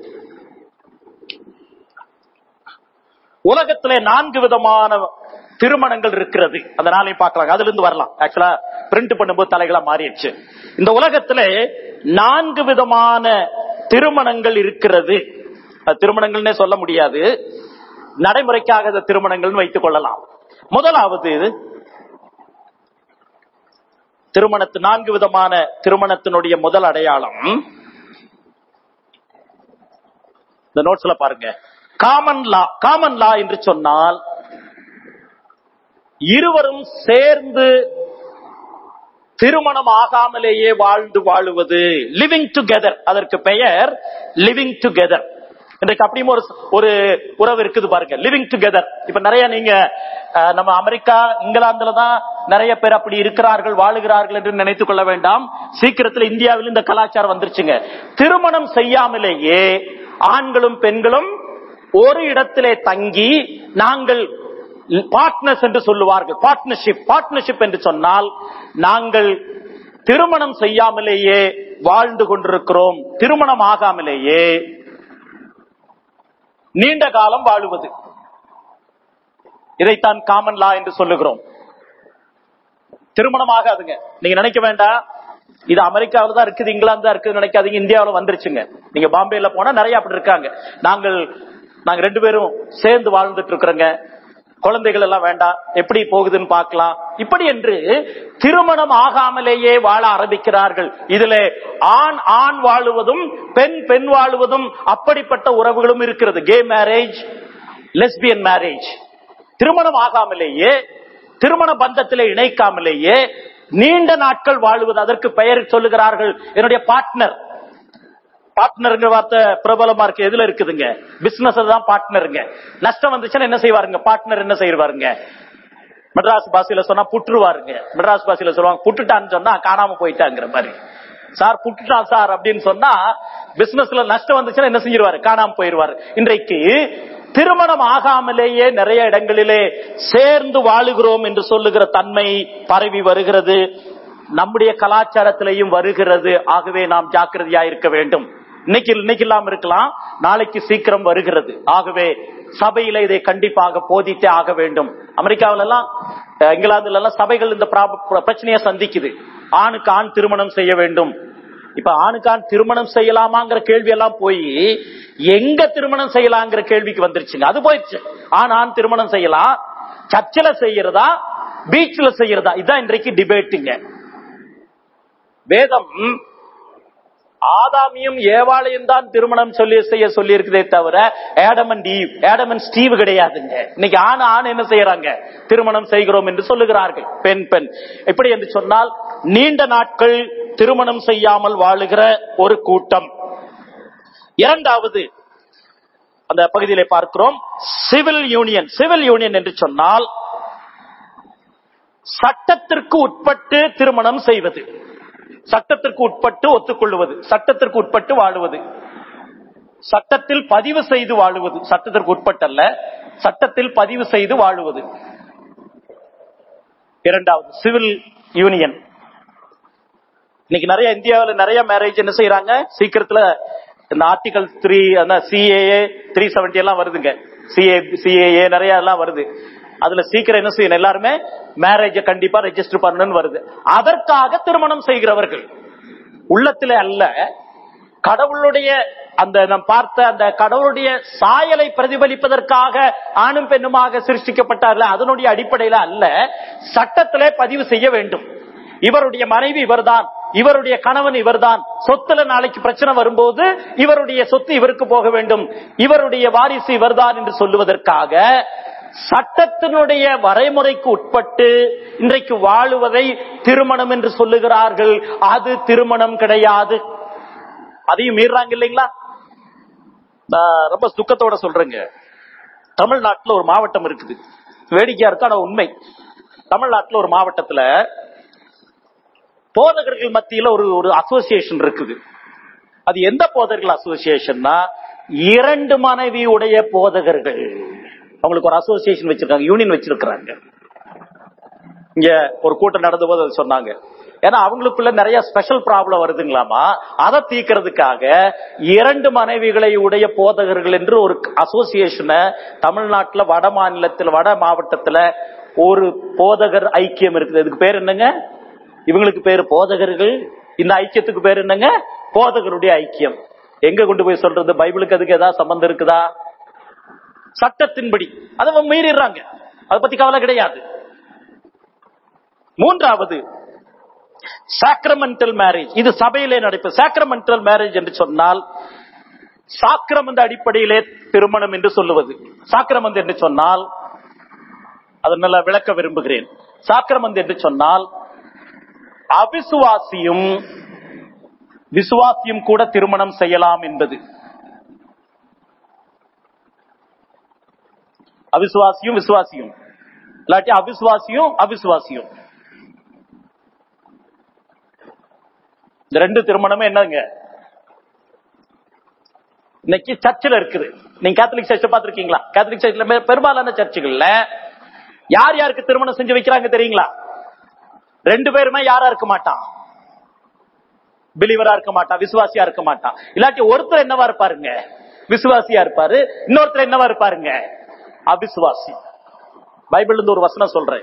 உலகத்திலே 4 விதமான திருமணங்கள் இருக்கிறது. அந்த நாளையும் பார்க்கலாம், அதுல இருந்து வரலாம். ஆக்சுவலா பிரிண்ட் பண்ணும்போது தலைகளா மாறிடுச்சு. இந்த உலகத்திலே 4 விதமான திருமணங்கள் இருக்கிறது. திருமணங்கள்னே சொல்ல முடியாது, நடைமுறைக்காக திருமணங்கள் வைத்துக் கொள்ளலாம். முதலாவது திருமணத்து 4 விதமான திருமணத்தினுடைய முதல் அடையாளம் இந்த நோட்ஸ்ல பாருங்க. காமன் லா. காமன் லா என்று சொன்னால் இருவரும் சேர்ந்து திருமணம் ஆகாமலேயே வாழுவது, லிவிங் டுகெதர். அதற்கு பெயர் லிவிங் டுகெதர். இன்றைக்கு அப்படியும் ஒரு உறவு இருக்குது பாருங்க, லிவிங் டுகெதர். இப்ப நிறைய நீங்க நம்ம அமெரிக்கா, இங்கிலாந்துல தான் நிறைய பேர் அப்படி இருக்கிறார்கள், வாழுகிறார்கள் என்று நினைத்துக் கொள்ள வேண்டாம். சீக்கிரத்தில் இந்தியாவில் இந்த கலாச்சாரம் வந்துருச்சுங்க. திருமணம் செய்யாமலேயே ஆண்களும் பெண்களும் ஒரு இடத்திலே தங்கி நாங்கள் பார்ட்னர்ஸ் என்று சொல்லுவார்கள். பார்ட்னர்ஷிப் என்று சொன்னால் நாங்கள் திருமணம் செய்யாமலேயே வாழ்ந்து கொண்டிருக்கிறோம், திருமணம் ஆகாமலேயே நீண்ட காலம் வாழுவது. இதைத்தான் காமன் லா என்று சொல்லுகிறோம். திருமணம் ஆகாதுங்க. நீங்க நினைக்க வேண்டாம் இது அமெரிக்காவில் தான் இருக்குது, இங்கிலாந்து தான் இருக்குது நினைக்காதீங்க. இந்தியாவில் வந்துருச்சுங்க. நீங்க பாம்பேல போனா நிறைய அப்படி இருக்காங்க. நாங்க 2 பேரும் சேர்ந்து வாழ்ந்துட்டு இருக்கிறோங்க, குழந்தைகள் எல்லாம் வேண்டாம், எப்படி போகுதுன்னு பார்க்கலாம், இப்படி என்று திருமணம் ஆகாமலேயே வாழ ஆரம்பிக்கிறார்கள். இதுல ஆண் வாழுவதும் பெண் வாழுவதும் அப்படிப்பட்ட உறவுகளும் இருக்கிறது. Gay marriage, lesbian marriage. திருமணம் ஆகாமலேயே, திருமண பந்தத்திலே இணைக்காமலேயே நீண்ட நாட்கள் வாழுவது. அதற்கு பெயர் சொல்லுகிறார்கள் என்னுடைய பார்ட்னர். பார்ட்னருங்கிற வார்த்தை பிரபலமா இருக்கு. எதுல இருக்குதுங்க? பிசினஸ் தான் பார்ட்னருங்க. நஷ்டம் வந்துச்சுன்னா என்ன செய்வாருங்க பார்ட்னர்? என்ன செய்வாருங்க? மெட்ராஸ் பாஷையில சொன்னா புட்டுருவாருங்க. மெட்ராஸ் பாஷையில சொல்லுவாங்க புட்டுட்டான்னு சொன்னா காணாம போயிட்டாங்கிற மாதிரி. சார் புட்டுட்டான் சார் அப்படின்னு சொன்னா பிசினஸ்ல நஷ்டம் வந்துச்சுன்னா என்ன செஞ்சிருவாரு? காணாம போயிருவாரு. இன்றைக்கு திருமணம் ஆகாமலேயே நிறைய இடங்களிலே சேர்ந்து வாழுகிறோம் என்று சொல்லுகிற தன்மை பரவி வருகிறது. நம்முடைய கலாச்சாரத்திலையும் வருகிறது. ஆகவே நாம் ஜாக்கிரதையா இருக்க வேண்டும். இன்னைக்கு இல்லாம இருக்கலாம், நாளைக்கு சீக்கிரம் வருகிறது. ஆகவே சபையில இதை கண்டிப்பாக போதித்தே ஆக வேண்டும். அமெரிக்காவில எல்லாம், இங்கிலாந்துல எல்லாம் சபைகள் இந்த பிரச்சனையை சந்திக்குது. ஆணுக்கு ஆண் திருமணம் செய்ய வேண்டும். இப்ப ஆணுக்கு ஆண் திருமணம் செய்யலாமாங்கிற கேள்வி எல்லாம் போய் எங்க திருமணம் செய்யலாங்கிற கேள்விக்கு வந்துருச்சுங்க. அது போயிடுச்சு. ஆண் திருமணம் செய்யலாம், சர்ச்சில் செய்யறதா பீச்ல செய்யறதா, இதுதான் இன்றைக்கு டிபேட்டுங்க. வேதம் ஆதாமியும் ஏவாளையும் தான் திருமணம் செய்ய சொல்லி இருக்குதே தவிர ஆடம் அண்ட் ஸ்டீவ் கிடையாதுங்க. இன்னைக்கு ஆண் என்ன செய்யறாங்க? திருமணம் செய்கிறோம் என்று சொல்லுகிறார்கள். பெண் எப்படி என்று சொன்னால் நீண்ட நாட்கள் திருமணம் செய்யாமல் வாழுகிற ஒரு கூட்டம். இரண்டாவது அந்த பகுதியிலே பார்க்கிறோம் சிவில் யூனியன். சிவில் யூனியன் என்று சொன்னால் சட்டத்திற்கு உட்பட்டு திருமணம் செய்வது, சட்டத்திற்கு உட்பட்டு ஒத்துக்கொள்வது, சட்டத்திற்கு உட்பட்டு வாழுவது, சட்டத்தில் பதிவு செய்து வாழுவது. சட்டத்திற்கு உட்பட்டல்ல, சட்டத்தில் பதிவு செய்து வாழுவது. இரண்டாவது சிவில் யூனியன். இன்னைக்கு நிறைய இந்தியாவில் நிறைய மேரேஜ் என்ன செய்யறாங்க, சீக்கிரத்துல இந்த ஆர்டிகல் 3 CAA 370 எல்லாம் வருதுங்க. CAA நிறைய எல்லாம் வருது. அதுல சீக்கிரம் என்ன செய்யணும், எல்லாருமே மேரேஜ கண்டிப்பா ரெஜிஸ்டர் பண்ணணும்னு வருது. அதற்காக திருமணம் செய்கிறவர்கள் உள்ளத்திலே அல்ல, கடவுளுடைய அந்த நாம் பார்த்த அந்த கடவுளுடைய சாயலை பிரதிபலிப்பதற்காக ஆணும் பெண்ணுமாக சிருஷ்டிக்கப்பட்டார்கள். அதனுடைய அடிப்படையில அல்ல, சட்டத்திலே பதிவு செய்ய வேண்டும். இவருடைய மனைவி இவர்தான், இவருடைய கணவன் இவர்தான், சொத்துல நாளைக்கு பிரச்சனை வரும்போது இவருடைய சொத்து இவருக்கு போக வேண்டும், இவருடைய வாரிசு இவர்தான் என்று சொல்லுவதற்காக சட்டத்தினுடைய வரைமுறைக்கு உட்பட்டு இன்றைக்கு வாழுவதை திருமணம் என்று சொல்லுகிறார்கள். அது திருமணம் கிடையாது. அதையும் மீறாங்க இல்லைங்களா? நான் ரொம்ப துக்கத்தோட சொல்றேங்க, தமிழ்நாட்டில் ஒரு மாவட்டம் இருக்குது, வேடிக்கையா இருக்கு ஆனா உண்மை. தமிழ்நாட்டில் ஒரு மாவட்டத்துல போதகர்கள் மத்தியில ஒரு அசோசியேஷன் இருக்குது. அது எந்த போதகர்கள் அசோசியேஷன்னா, 2 மனைவி உடைய போதகர்கள். அவங்களுக்கு ஒரு அசோசியேஷன் வச்சிருக்காங்க, யூனியன் வச்சிருக்கிறாங்க. இங்க ஒரு கூட்டம் நடந்த போது அது சொன்னாங்க. ஏன்னா அவங்களுக்குள்ள நிறைய ஸ்பெஷல் ப்ராப்ளம் வருதுங்களாமா, அதை தீர்க்கிறதுக்காக 2 மனைவிகளை உடைய போதகர்கள் என்று ஒரு அசோசியேஷனை தமிழ்நாட்டில் வட மாநிலத்தில் வட மாவட்டத்தில் ஒரு போதகர் ஐக்கியம் இருக்குது. இதுக்கு பேர் என்னங்க? இவங்களுக்கு பேரு போதகர்கள், இந்த ஐக்கியத்துக்கு பேர் என்னங்க? போதகருடைய ஐக்கியம். எங்க கொண்டு போய் சொல்றது? பைபிளுக்கு அதுக்கு ஏதாவது சம்பந்தம் இருக்குதா? சட்டத்தின்படி அதை மீறிடுறாங்க, அதை பத்தி கவலை கிடையாது. மூன்றாவது சாக்ரமெண்டல் மேரேஜ். இது சபையிலே நடைபெறும். சாக்ரமெண்டல் மேரேஜ் என்று சொன்னால் சாக்ரமெண்ட் அடிப்படையிலே திருமணம் என்று சொல்லுவது. சாக்ரமெண்ட் என்று சொன்னால் அதை நல்லா விளக்க விரும்புகிறேன். சாக்ரமெண்ட் என்று சொன்னால் அவிசுவாசியும் விசுவாசியும் கூட திருமணம் செய்யலாம் என்பது. அவிசுவாசியும் விசுவாசியும் இல்லாட்டி அவிசுவாசியும் அவிசுவாசியும், இந்த 2 திருமணமே என்னங்க இன்னைக்கு சர்ச்சில் இருக்குது. நீங்க கேத்தலிக் சர்ச்சை பார்த்திருக்கீங்களா? கேத்தலிக் சர்ச்சில் பெரும்பாலான சர்ச்சுகள்ல யார் யாருக்கு திருமணம் செஞ்சு வைக்கிறாங்க தெரியுங்களா? 2 பேருமே யாரா இருக்க மாட்டான், பிலீவரா இருக்க மாட்டான், விசுவாசியா இருக்க மாட்டான். இல்லாட்டி ஒருத்தர் என்னவா இருப்பாருங்க, விசுவாசியா இருப்பாரு, இன்னொருத்தர் என்னவா இருப்பாருங்க, அவிசுவாசி. பைபிள் இருந்து ஒரு வசனம் சொல்றேன்.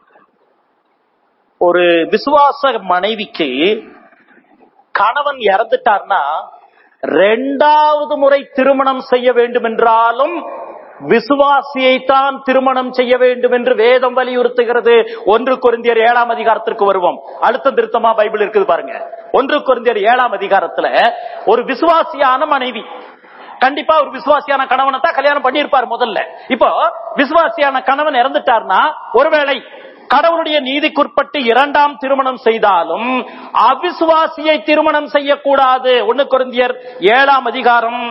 ஒரு விசுவாச மனைவிக்கு கணவன் இறந்துட்டார்னா 2வது முறை திருமணம் செய்ய வேண்டும் என்றாலும் விசுவாசியைத்தான் திருமணம் செய்ய வேண்டும் என்று வேதம் வலியுறுத்துகிறது. 1 கொரிந்தியர் 7ஆம் அதிகாரத்திற்கு வருவோம். அழுத்தம் திருத்தமா பைபிள் இருக்குது பாருங்க. 1 கொரிந்தியர் 7ஆம் அதிகாரத்துல ஒரு விசுவாசியான மனைவி, கண்டிப்பா ஒரு விசுவாசியான கணவனை தான் கல்யாணம் பண்ணியிருப்பார் முதல்ல. இப்போ விசுவாசியான கணவன் இறந்துட்டார்னா ஒருவேளை கடவுளுடைய நீதிக்குட்பட்டு 2ஆம் திருமணம் செய்தாலும் அவிசுவாசியை திருமணம் செய்யக்கூடாது. 1 கொரிந்தியர் 7ஆம் அதிகாரம்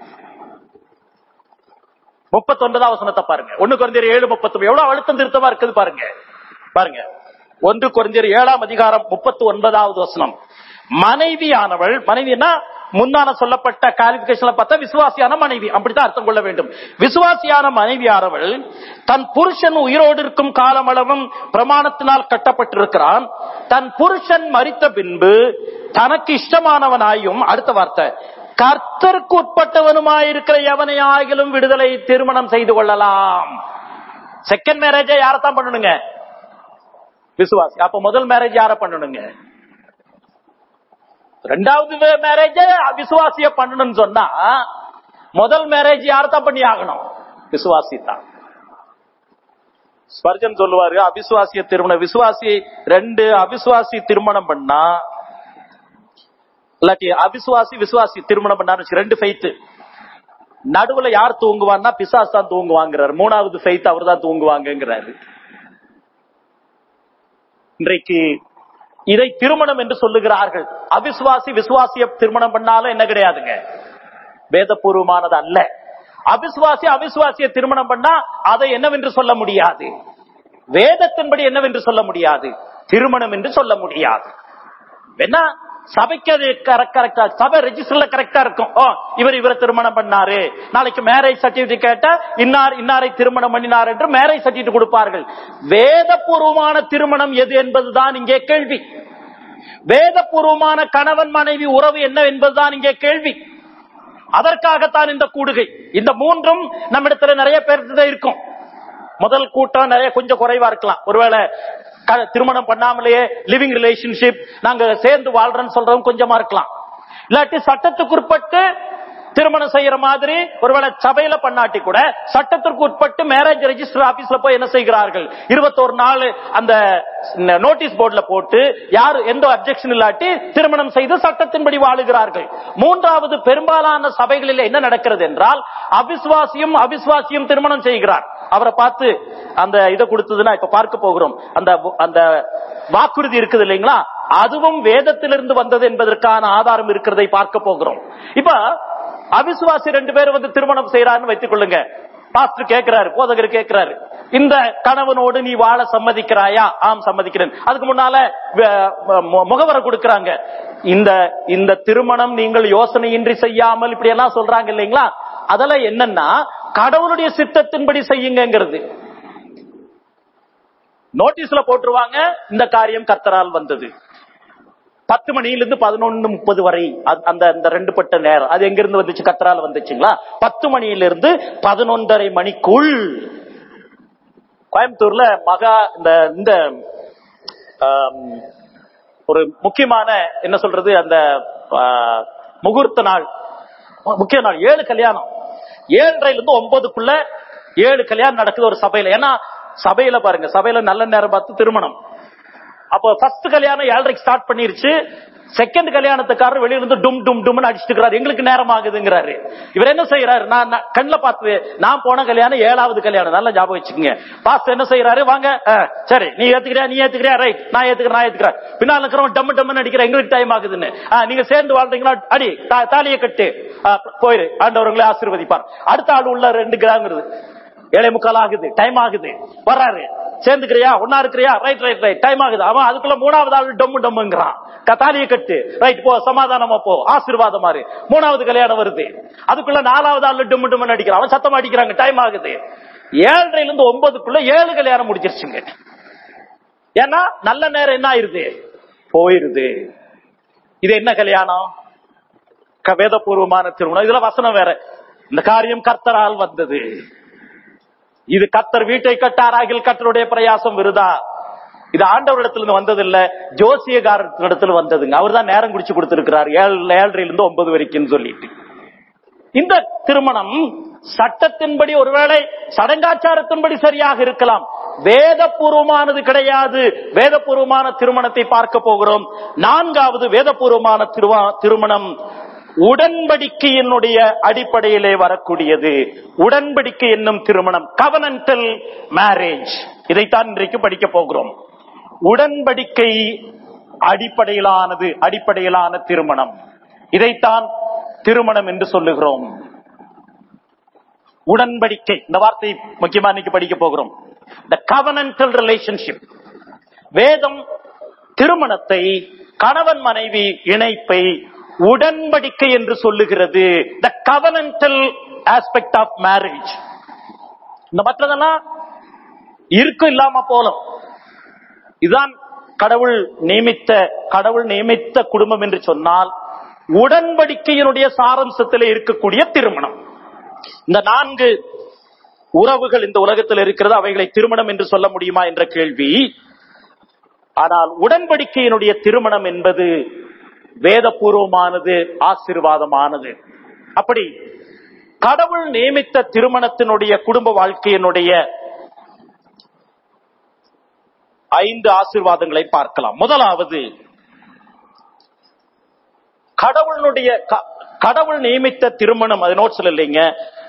39ஆம் வசனத்தை பாருங்க. 1 கொரிந்தியர் 7:39 எவ்வளவு அழுத்தம் திருத்தமா இருக்குது பாருங்க. பாருங்க 1 கொரிந்தியர் 7ஆம் அதிகாரம் 39வது வசனம். மனைவியானவள், மனைவினா முன்னால சொல்லப்பட்ட குவாலிபிகேஷன்ல பார்த்தா விசுவாசியான மனைவி, அப்படித்தான் அர்த்தம் கொள்ள வேண்டும். விசுவாசியான மனைவியானவள் தன் புருஷன் உயிரோடு இருக்கும் காலமளவும் பிரமாணத்தினால் கட்டப்பட்டிருக்கிறான். தன் புருஷன் மரித்த பின்பு தனக்கு இஷ்டமானவனாயும், அடுத்த வார்த்தை, கர்த்தருக்கு உட்பட்டவனுமாயிருக்கிற எவனையாகிலும் விடுதலை திருமணம் செய்து கொள்ளலாம். செகண்ட் மேரேஜை யாரத்தான் பண்ணணுங்க? விசுவாசி. அப்ப முதல் மேரேஜ் யார பண்ணணுங்க? 2வது மேரேஜ் விசுவாசிய பண்ணணும்னு சொன்னா முதல் மேரேஜ் யாரத்தான் பண்ணி ஆகணும்? விசுவாசி தான். ஸ்பர்ஜன் சொல்லுவாரு, அவிசுவாசிய திருமணம், விசுவாசி 2 அவிசுவாசி திருமணம் பண்ணா, இல்லாட்டி அவிசுவாசி விசுவாசி திருமணம் பண்ணாரு, 2 ஃபெய்த். நடுவுல யார் தூங்குவான்னா பிசாசு தான் தூங்குவாங்கிறார். 3வது ஃபெய்த் அவர் தான் தூங்குவாங்கிறாரு. இன்றைக்கு இதை திருமணம் என்று சொல்லுகிறார்கள். அவிசுவாசி விசுவாசிய திருமணம் பண்ணாலும் என்ன கிடையாதுங்க, வேதபூர்வமானது அல்ல. அவிசுவாசி அவிசுவாசிய திருமணம் பண்ணா அதை என்னவென்று சொல்ல முடியாது, வேதத்தின்படி என்னவென்று சொல்ல முடியாது, திருமணம் என்று சொல்ல முடியாது. என்ன சபைக்கு அது கரெக்டா, சபை ரெஜிஸ்டர்ல கரெக்டா இருக்கும். இவரை திருமணம் பண்ணாரு, நாளைக்கு மேரேஜ் சர்டிபிகேட் கேட்டா இன்னாரை திருமணம் பண்ணினார் என்று மேரேஜ் சர்டிபிகேட் கொடுப்பார்கள். வேதபூர்வமான திருமணம் எது என்பதுதான் இங்கே கேள்வி. வேதபூர்வமான கணவன் மனைவி உறவு என்ன என்பதுதான் இங்கே கேள்வி. அதற்காகத்தான் இந்த கூடுகை. இந்த மூன்றும் நம்மிடத்துல நிறைய பேர்கிட்ட இருக்கும். முதல் கூட்டம் நிறைய கொஞ்சம் குறைவா இருக்கலாம். ஒருவேளை திருமணம் பண்ணாமலேயே லிவிங் ரிலேஷன்ஷிப், நாங்க சேர்ந்து வாழ்றோம்னு சொல்றவங்க கொஞ்சமா இருக்கலாம். இல்லாட்டி சட்டத்துக்கு உட்பட்டு திருமணம் செய்யற மாதிரி ஒருவேளை சபையில பண்ணாட்டி கூட சட்டத்திற்கு உட்பட்டு மேரேஜ் ரெஜிஸ்டர் ஆபீஸ்ல போய் என்ன செய்கிறார்கள், 21 நாள் அந்த நோட்டீஸ் போர்டுல போட்டு யாரு எந்த அப்செக்ஷன் இல்லாட்டி திருமணம் செய்து சட்டத்தின்படி வாழுகிறார்கள். மூன்றாவது, பெரும்பாலான சபைகளில் என்ன நடக்கிறது என்றால், அவிசுவாசியும் திருமணம் செய்கிறார். அவரை பார்த்து அந்த இதை கொடுத்ததுன்னா இப்ப பார்க்க போகிறோம், அந்த வாக்குறுதி இருக்குது இல்லைங்களா, அதுவும் வேதத்திலிருந்து வந்தது என்பதற்கான ஆதாரம் இருக்கிறதை பார்க்க போகிறோம். இப்ப அவிசுவாசி 2 பேர் வந்து திருமணம் செய்யறாருன்னு வைத்துக் கொள்ளுங்க. பாஸ்டர் கேட்கிறாரு, போதகர் கேட்கிறாரு, இந்த கணவனோடு நீ வாழ சம்மதிக்கிறாயா? ஆம் சம்மதிக்கிறேன். அதுக்கு முன்னால முகவரை கொடுக்கறாங்க, இந்த திருமணம் நீங்கள் யோசனையின்றி செய்யாமல் இப்படி எல்லாம் சொல்றாங்க இல்லைங்களா. அதெல்லாம் என்னன்னா கடவுளுடைய சித்தத்தின்படி செய்யுங்கிறது. நோட்டீஸ்ல போட்டுருவாங்க, இந்த காரியம் கர்த்தரால் வந்தது. 10 மணியிலிருந்து 11:30 வரை அந்த 2 பட்ட நேரம் அது எங்கிருந்து வந்துச்சு? கர்த்தரால் வந்துச்சுங்களா. 10 மணியிலிருந்து 11:30 மணிக்குள் கோயம்புத்தூர்ல இந்த ஒரு முக்கியமான என்ன சொல்றது, அந்த முகூர்த்த நாள், முக்கிய நாள் 7 கல்யாணம். 7:30 9க்குள்ள 7 கல்யாணம் நடக்குது ஒரு சபையில. ஏன்னா சபையில பாருங்க, சபையில நல்ல நேரம் பார்த்து திருமணம். அப்போ ஃபர்ஸ்ட் கல்யாணம் 7:30 ஸ்டார்ட் பண்ணிருச்சு. செகண்ட் கல்யாணத்துக்காரர் வெளியிலிருந்து டும் டும் டும் அடிச்சுட்டு எங்களுக்கு நேரம் ஆகுதுங்கிறாரு. இவர் என்ன செய்யறாரு, நான் கண்ணுல பார்த்து, நான் போன கல்யாணம் 7வது கல்யாணம், நல்லா ஞாபகம் வச்சுக்கோங்க. பாஸ்டர் என்ன செய்யறாரு, வாங்க சரி நீ ஏத்துக்கிறியா ரைட், நான் ஏத்துக்கிறேன். பின்னால் இருக்கிறவன் டம் டம்னு அடிக்கிற, எங்களுக்கு டைம் ஆகுதுன்னு. நீங்க சேர்ந்து வாழ்றீங்கன்னா அடி, தாலியை கட்டு, போயிரு, ஆண்டவர்களை ஆசீர்வதிப்பார். அடுத்த ஆள் உள்ள 2 கிராம் 7:45 ஆகுது, டைம் ஆகுது, வர்றாரு, சேர்ந்துக்கிறியா, ஒன்னா இருக்கிறியா, ரைட் டைம் ஆகுது. அவன் அதுக்குள்ள 3வது ஆள் டம்மு டம்முங்கிறான், தாலியை கட்டு, ரைட் போ, சமாதானமா போ, ஆசீர்வாதம் மாறு. 3வது கல்யாணம் வருது, அதுக்குள்ள 4வது ஆள் டம்மு டம்முன்னு அடிக்கிறான், அவன் சத்தம் அடிக்கிறாங்க, டைம் ஆகுது. 7:30 9க்குள்ள 7 கல்யாணம் முடிச்சிருச்சுங்க. ஏன்னா நல்ல நேரம் என்ன ஆயிருது, போயிருது. இது என்ன கல்யாணம்? வேதபூர்வமான திருமணம். இதுல வசனம் வேற, இந்த காரியம் கர்த்தரால் வந்தது. இது கர்த்தர் வீட்டை கட்டாராகில் கர்த்தருடைய பிரயாசம் விருதா. இது ஆண்டவரிடத்துல வந்ததில்ல, ஜோசியகாரத்திடத்துல வந்ததுங்க. அவர் தான் நேரம் குடிச்சு கொடுத்திருக்கிறார் 7:30 9 வரைக்கும் சொல்லிட்டு. இந்த திருமணம் சட்டத்தின்படி ஒருவேளை சடங்காச்சாரத்தின்படி சரியாக இருக்கலாம், வேதபூர்வமானது கிடையாது. வேதபூர்வமான திருமணத்தை பார்க்க போகிறோம். 4வது வேதபூர்வமான திருமணம் உடன்படிக்கையினுடைய அடிப்படையிலே வரக்கூடியது. உடன்படிக்கை என்னும் திருமணம், கவனன்டல் மேரேஜ், இதைத்தான் இன்றைக்கு படிக்க போகிறோம். உடன்படிக்கை அடிப்படையிலான திருமணம், இதைத்தான் திருமணம் என்று சொல்லுகிறோம். உடன்படிக்கை, இந்த வார்த்தை முக்கியமா இன்னைக்கு படிக்க போகிறோம். The covenantal relationship. வேதம் திருமணத்தை, கணவன் மனைவி இணைப்பை உடன்படிக்கை என்று சொல்லுகிறது. The covenantal aspect of marriage. இந்த மற்றதெல்லாம் இருக்கும், இல்லாம போலும். இதுதான் கடவுள் நியமித்த குடும்பம் என்று சொன்னால் உடன்படிக்கையினுடைய சாரம்சத்தில் இருக்கக்கூடிய திருமணம். இந்த 4 உறவுகள் இந்த உலகத்தில் இருக்கிறது, அவைகளை திருமணம் என்று சொல்ல முடியுமா என்ற கேள்வி. ஆனால் உடன்படிக்கையினுடைய திருமணம் என்பது வேதபூர்வமானது, ஆசீர்வாதமானது. அப்படி கடவுள் நியமித்த திருமணத்தினுடைய குடும்ப வாழ்க்கையினுடைய 5 ஆசீர்வாதங்களை பார்க்கலாம். முதலாவது, கடவுள் நியமித்த திருமணம். அது நோட்ஸ்ல இல்லைங்க,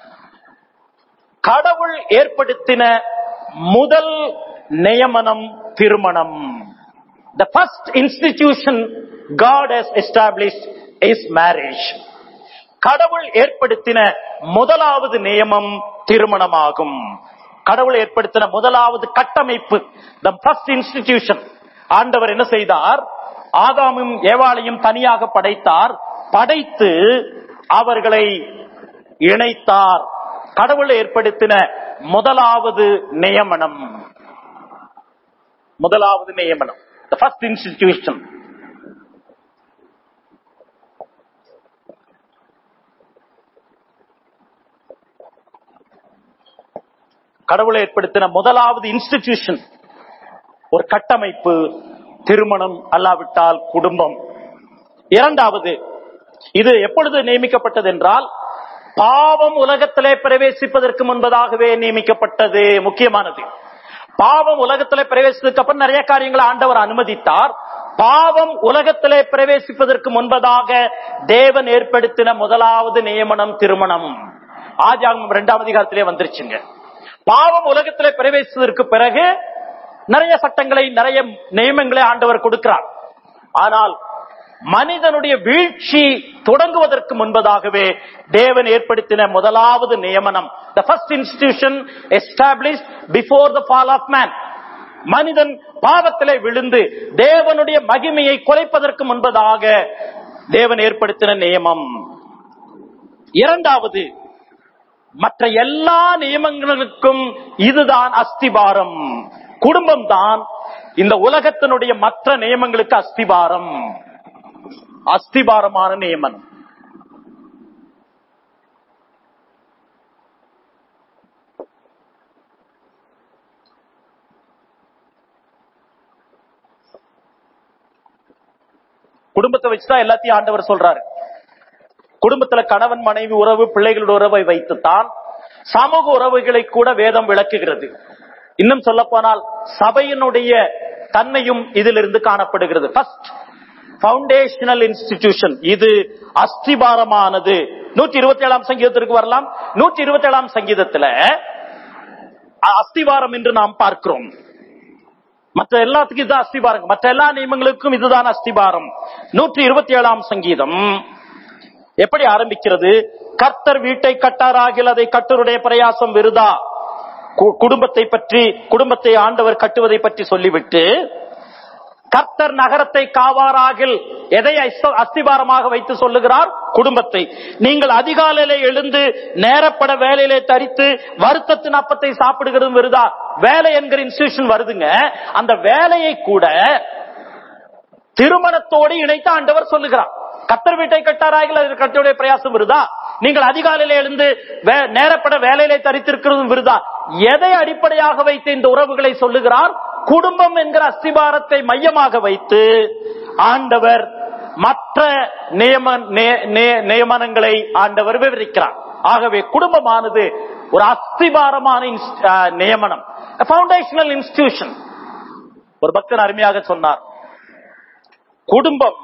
கடவுள் ஏற்படுத்தின முதல் நியமனம் திருமணம். The first institution God has established is marriage. கடவுள் ஏற்படுத்தின முதலாவது நியமம் திருமணமாகும். கடவுள் ஏற்படுத்தின முதலாவது கட்டமைப்பு, the first institution. ஆண்டவர் என்ன செய்தார், ஆதாமும் ஏவாளையும் தனியாக படைத்தார். படைத்து அவர்களை இணைத்தார். கடவுள் ஏற்படுத்தின முதலாவது நியமனம். முதலாவது நியமனம், the first institution. கடவுளை ஏற்படுத்தின முதலாவது இன்ஸ்டிடியூஷன், ஒரு கட்டமைப்பு, திருமணம், அல்லாவிட்டால் குடும்பம். இரண்டாவது, இது எப்பொழுது நியமிக்கப்பட்டது என்றால் பாவம் உலகத்திலே பிரவேசிப்பதற்கு முன்பதாகவே நியமிக்கப்பட்டது. முக்கியமானது, பாவம் உலகத்திலே பிரவேசித்ததுக்கு அப்புறம் நிறைய காரியங்களை ஆண்டவர் அனுமதித்தார். பாவம் உலகத்திலே பிரவேசிப்பதற்கு முன்பதாக தேவன் ஏற்படுத்தின முதலாவது நியமனம் திருமணம். ஆதியாகமம் 2ஆம் அதிகாரத்திலே வந்துருச்சுங்க. பாவம் உலகத்திலே பிரவேசித்ததற்கு பிறகு நிறைய சட்டங்களை, நிறைய நியமங்களை ஆண்டவர் கொடுக்கிறார். ஆனால் மனிதனுடைய வீழ்ச்சி தொடங்குவதற்கு முன்பதாகவே தேவன் ஏற்படுத்தின முதலாவது நியமனம், the first institution established before the fall of man. மனிதன் பாவத்திலே விழுந்து தேவனுடைய மகிமையை குலைப்பதற்கு முன்பதாக தேவன் ஏற்படுத்தின நியமம். இரண்டாவது, மற்ற எல்லா நியமங்களுக்கும் இதுதான் அஸ்திபாரம். குடும்பம் தான் இந்த உலகத்தினுடைய மற்ற நியமங்களுக்கு அஸ்திபாரம், அஸ்திபாரமான நியமனம். குடும்பத்தை வச்சுதான் எல்லாத்தையும் ஆண்டவர் சொல்றாரு. குடும்பத்துல கணவன் மனைவி உறவு, பிள்ளைகளோட உறவை வைத்துத்தான் சமூக உறவுகளை கூட வேதம் விளக்குகிறது. இன்னும் சொல்ல போனால் சபையினுடைய தன்மையும் இதிலிருந்து காணப்படுகிறது. ஃபர்ஸ்ட் ஃபவுண்டேஷனல் இன்ஸ்டிடியூஷன், இது அஸ்திபாரமானது. 127ஆம் சங்கீதத்திற்கு வரலாம். 127ஆம் சங்கீதத்துல அஸ்திபாரம் என்று நாம் பார்க்கிறோம். மற்ற எல்லாத்துக்கும் இதுதான் அஸ்திபாரம், மற்ற எல்லா நியமங்களுக்கும் இதுதான் அஸ்திபாரம். 127ஆம் சங்கீதம் எப்படி ஆரம்பிக்கிறது? கர்த்தர் வீட்டை கட்டாராகில் அதை கட்டருடைய பிரயாசம் விருதா. குடும்பத்தை பற்றி, குடும்பத்தை ஆண்டவர் கட்டுவதை பற்றி சொல்லிவிட்டு, கர்த்தர் நகரத்தை காவாராகில் எதை அஸ்திபாரமாக வைத்து சொல்லுகிறார்? குடும்பத்தை. நீங்கள் அதிகாலையிலே எழுந்து நேரப்பட வேலையிலே தரித்து வருத்தத்தின் அப்பத்தை சாப்பிடுகிறது விருதா. வேலை என்கிற இன்ஸ்டிடியூஷன் வருதுங்க. அந்த வேலையை கூட திருமணத்தோடு இணைத்து ஆண்டவர் சொல்லுகிறார். கர்த்தர் வீட்டை கட்டாராகில் அது கர்த்தருடைய பிரயாசம் விருதா. நீங்கள் அதிகாலையில எழுந்து நேரப்பட வேலையிலே தரித்திருக்கிறதும் விருதா. எதை அடிப்படையாக வைத்து இந்த உறவுகளை சொல்லுகிறார்? குடும்பம் என்கிற அஸ்திபாரத்தை மையமாக வைத்து ஆண்டவர் மற்ற நியமனங்களை ஆண்டவர் விவரிக்கிறார். ஆகவே குடும்பமானது ஒரு அஸ்திபாரமான நியமனம், ஃபவுண்டேஷனல் இன்ஸ்டிடியூஷன். ஒரு பக்தர் அருமையாக சொன்னார், குடும்பம்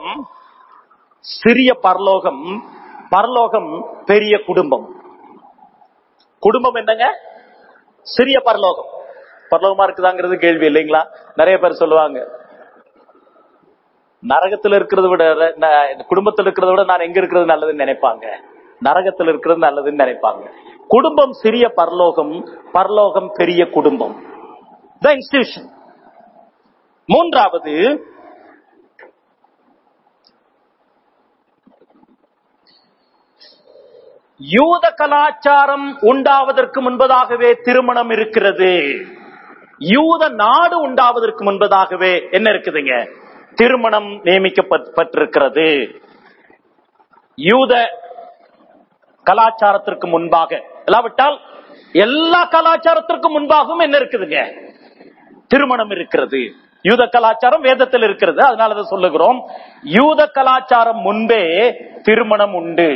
சிறிய பரலோகம், பரலோகம் பெரிய குடும்பம். குடும்பம் என்னங்க? சிறிய பரலோகம். பரலோகமா இருக்குதாங்கிறது கேள்வி இல்லைங்களா? நிறைய பேர் சொல்லுவாங்க, நரகத்தில் இருக்கிறத விட, குடும்பத்தில் இருக்கிறத விட நான் எங்க இருக்கிறது நல்லதுன்னு நினைப்பாங்க, நரகத்தில் இருக்கிறது நல்லதுன்னு நினைப்பாங்க. குடும்பம் சிறிய பரலோகம், பரலோகம் பெரிய குடும்பம். The institution. மூன்றாவது, யூத கலாச்சாரம் உண்டாவதற்கு முன்பதாகவே திருமணம் இருக்கிறது. யூத நாடு உண்டாவதற்கு முன்பதாகவே என்ன இருக்குதுங்க? திருமணம் நியமிக்கப்பட்டிருக்கிறது. யூத கலாச்சாரத்திற்கு முன்பாக, இல்லாவிட்டால் எல்லா கலாச்சாரத்திற்கும் முன்பாகவும் என்ன இருக்குதுங்க? திருமணம் இருக்கிறது. யூத கலாச்சாரம் வேதத்தில் இருக்கிறது, அதனால அதை சொல்லுகிறோம். யூத கலாச்சாரம் முன்பே திருமணம் உண்டு.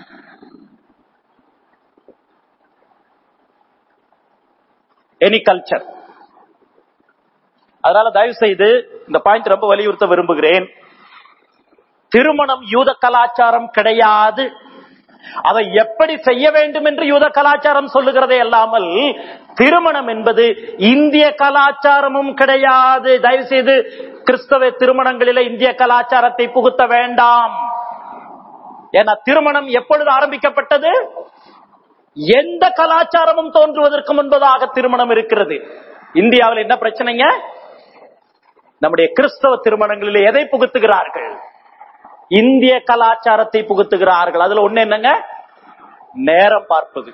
Any culture. அதனால தயவு செய்து இந்த பாயிண்ட் ரொம்ப வலியுறுத்த விரும்புகிறேன். திருமணம் யூத கலாச்சாரம் கிடையாது. அதை எப்படி செய்ய வேண்டும் என்று யூத கலாச்சாரம் சொல்லுகிறதே அல்லாமல் திருமணம் என்பது இந்திய கலாச்சாரமும் கிடையாது. தயவு செய்து கிறிஸ்தவ திருமணங்களிலே இந்திய கலாச்சாரத்தை புகுத்த வேண்டாம். ஏன்னா திருமணம் எப்பொழுது ஆரம்பிக்கப்பட்டது? எந்த கலாச்சாரமும் தோன்றுவதற்கு முன்பதாக திருமணம் இருக்கிறது. இந்தியாவில் என்ன பிரச்சனைங்க? நம்முடைய கிறிஸ்தவ திருமணங்களில் எதை புகுத்துகிறார்கள்? இந்திய கலாச்சாரத்தை புகுத்துகிறார்கள். அதுல ஒண்ணு என்னங்க? நேரம் பார்ப்பது.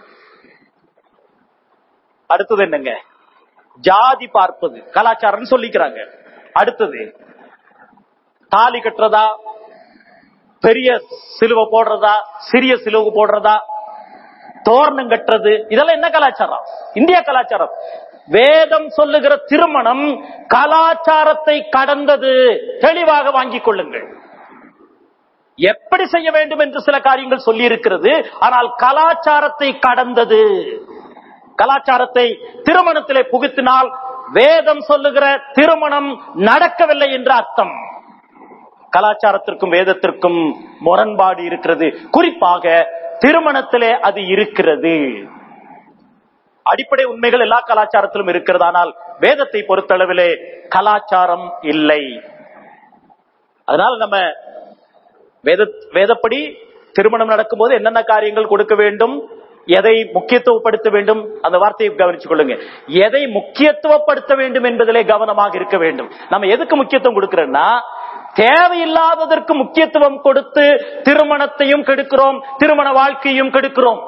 அடுத்தது என்னங்க? ஜாதி பார்ப்பது. கலாச்சாரம் சொல்லிக்கிறாங்க. அடுத்தது தாலி கட்டுறதா, பெரிய சிலுவை போடுறதா, சிறிய சிலுவை போடுறதா, தோரணம் கட்டுறது, இதெல்லாம் என்ன கலாச்சாரம்? இந்திய கலாச்சாரம். வேதம் சொல்லுகிற திருமணம் கலாச்சாரத்தை கடந்தது. தெளிவாக வாங்கிக் கொள்ளுங்கள். எப்படி செய்ய வேண்டும் என்று சில காரியங்கள் சொல்லி இருக்கிறது, ஆனால் கலாச்சாரத்தை கடந்தது. கலாச்சாரத்தை திருமணத்திலே புகுத்தினால் வேதம் சொல்லுகிற திருமணம் நடக்கவில்லை என்று அர்த்தம். கலாச்சாரத்திற்கும் வேதத்திற்கும் முரண்பாடு இருக்கிறது. குறிப்பாக திருமணத்திலே அது இருக்கிறது. அடிப்படை உண்மைகள் எல்லா கலாச்சாரத்திலும் இருக்கிறது, ஆனால் வேதத்தை பொறுத்தளவிலே கலாச்சாரம் இல்லை. அதனால நம்ம வேதப்படி திருமணம் நடக்கும் போது என்னென்ன காரியங்கள் கொடுக்க வேண்டும், எதை முக்கியத்துவப்படுத்த வேண்டும், அந்த வார்த்தையை கவனிச்சுக் கொள்ளுங்க. எதை முக்கியத்துவப்படுத்த வேண்டும் என்பதிலே கவனமாக இருக்க வேண்டும். நம்ம எதுக்கு முக்கியத்துவம் கொடுக்கிறோம்னா, தேவையில்லாததற்கு முக்கியத்துவம் கொடுத்து திருமணத்தையும் கெடுக்கிறோம், திருமண வாழ்க்கையும் கெடுக்கிறோம்.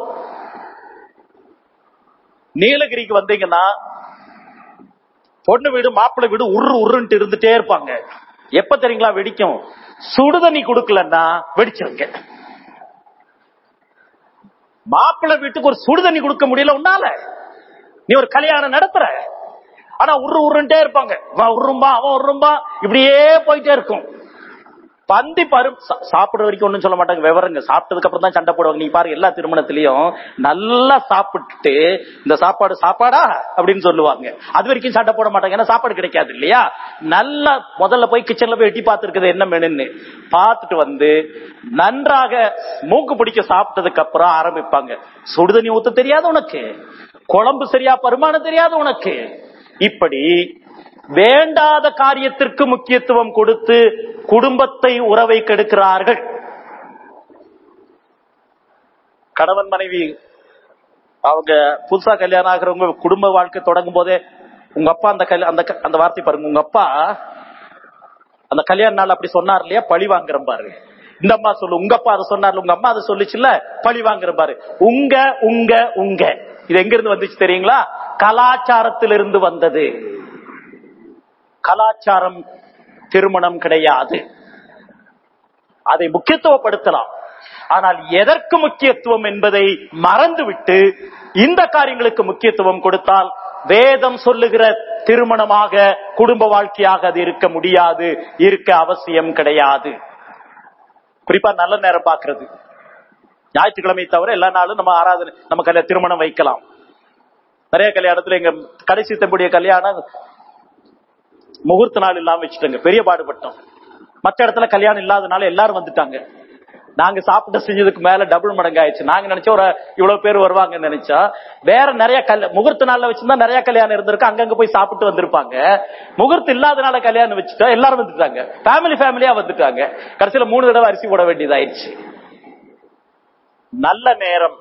நீலகிரிக்கு வந்தீங்கன்னா பொண்ணு வீடு மாப்பிள்ளை வீடு உருன்ட்டு இருந்துட்டே இருப்பாங்க. எப்ப தெரியுங்களா வெடிக்கும்? சுடுதண்ணி கொடுக்கலன்னா வெடிச்சிருங்க. மாப்பிள்ளை வீட்டுக்கு ஒரு சுடுதண்ணி கொடுக்க முடியல உன்னால, நீ ஒரு கல்யாணம் நடத்துற, ஆனா உருன்ட்டே இருப்பாங்க. உரும்பா அவன் உரும்பா, இப்படியே போயிட்டே இருக்கும். பந்தி பரு சாப்பிடுற வரைக்கும் ஒண்ணும் சொல்ல மாட்டாங்க, விவரங்க. சாப்பிட்டதுக்கு அப்புறம் தான் சண்டை போடுவாங்க. நீ பாரு, எல்லா திருமணத்திலயும் நல்லா சாப்பிட்டு இந்த சாப்பாடு சாப்பாடா அப்படின்னு சொல்லுவாங்க. அது வரைக்கும் சண்டை போட மாட்டாங்க, ஏன்னா சாப்பாடு கிடைக்காது இல்லையா. நல்லா முதல்ல போய் கிச்சன்ல போய் எட்டி பார்த்துருக்குது என்ன மெனுன்னு பார்த்துட்டு வந்து நன்றாக மூக்கு பிடிக்க சாப்பிட்டதுக்கு அப்புறம் ஆரம்பிப்பாங்க. சுடுதண்ணி ஊத்த தெரியாது உனக்கு, குழம்பு சரியா பரிமாணம் தெரியாது உனக்கு. இப்படி வேண்டாத காரியத்திற்கு முக்கியத்துவம் கொடுத்து குடும்பத்தை உறவை கெடுக்கிறார்கள். கணவன் மனைவி அவங்க புதுசா கல்யாணம் ஆகிறவங்க குடும்ப வாழ்க்கை தொடங்கும் போதே, உங்க அப்பா அந்த வார்த்தை பாருங்க, உங்க அப்பா அந்த கல்யாண நாள் அப்படி சொன்னார் இல்லையா, பழி வாங்குற பாரு. இந்த அம்மா சொல்லு, உங்க அப்பா அதை சொன்னார், உங்க அம்மா அதை சொல்லிச்சுல, பழி வாங்குற பாரு. உங்க உங்க உங்க இது எங்க இருந்து வந்துச்சு தெரியுங்களா? கலாச்சாரத்திலிருந்து வந்தது. கலாச்சாரம் திருமணம் கிடையாது. அதை முக்கியத்துவப்படுத்தலாம், ஆனால் எதற்கு முக்கியத்துவம் என்பதை மறந்துவிட்டு இந்த காரியங்களுக்கு முக்கியத்துவம் கொடுத்தால் வேதம் சொல்லுகிற திருமணமாக குடும்ப வாழ்க்கையாக அது இருக்க முடியாது, இருக்க அவசியம் கிடையாது. குறிப்பா நல்ல நேரம் பார்க்கிறது. ஞாயிற்றுக்கிழமை தவிர எல்லா நாளும் நம்ம ஆராதனை, நம்ம திருமணம் வைக்கலாம். நிறைய கல்யாணத்துல எங்க கடைசி தம்புடைய கல்யாணம் முகூர்த்த நாள் இல்லாம வச்சுட்டாங்க, பெரிய பாடுபட்டோம். மற்ற இடத்துல கல்யாணம் இல்லாதனால எல்லாரும் வந்துட்டாங்க. நாங்க சாப்பிட்டு செஞ்சதுக்கு மேல டபுள் மடங்கு ஆயிடுச்சு. நாங்க நினைச்சோம் ஒரு இவ்வளவு பேர் வருவாங்கன்னு நினைச்சா, வேற நிறைய முகூர்த்த நாள்ல வச்சிருந்தா நிறைய கல்யாணம் இருந்திருக்கு, அங்கங்க போய் சாப்பிட்டு வந்திருப்பாங்க. முகூர்த்தம் இல்லாதனால கல்யாணம் வச்சுட்டா எல்லாரும் வந்துட்டாங்க, ஃபேமிலியா வந்துட்டாங்க. கடைசியில 3 தடவை அரிசி போட வேண்டியதாயிடுச்சு. நல்ல நேரம்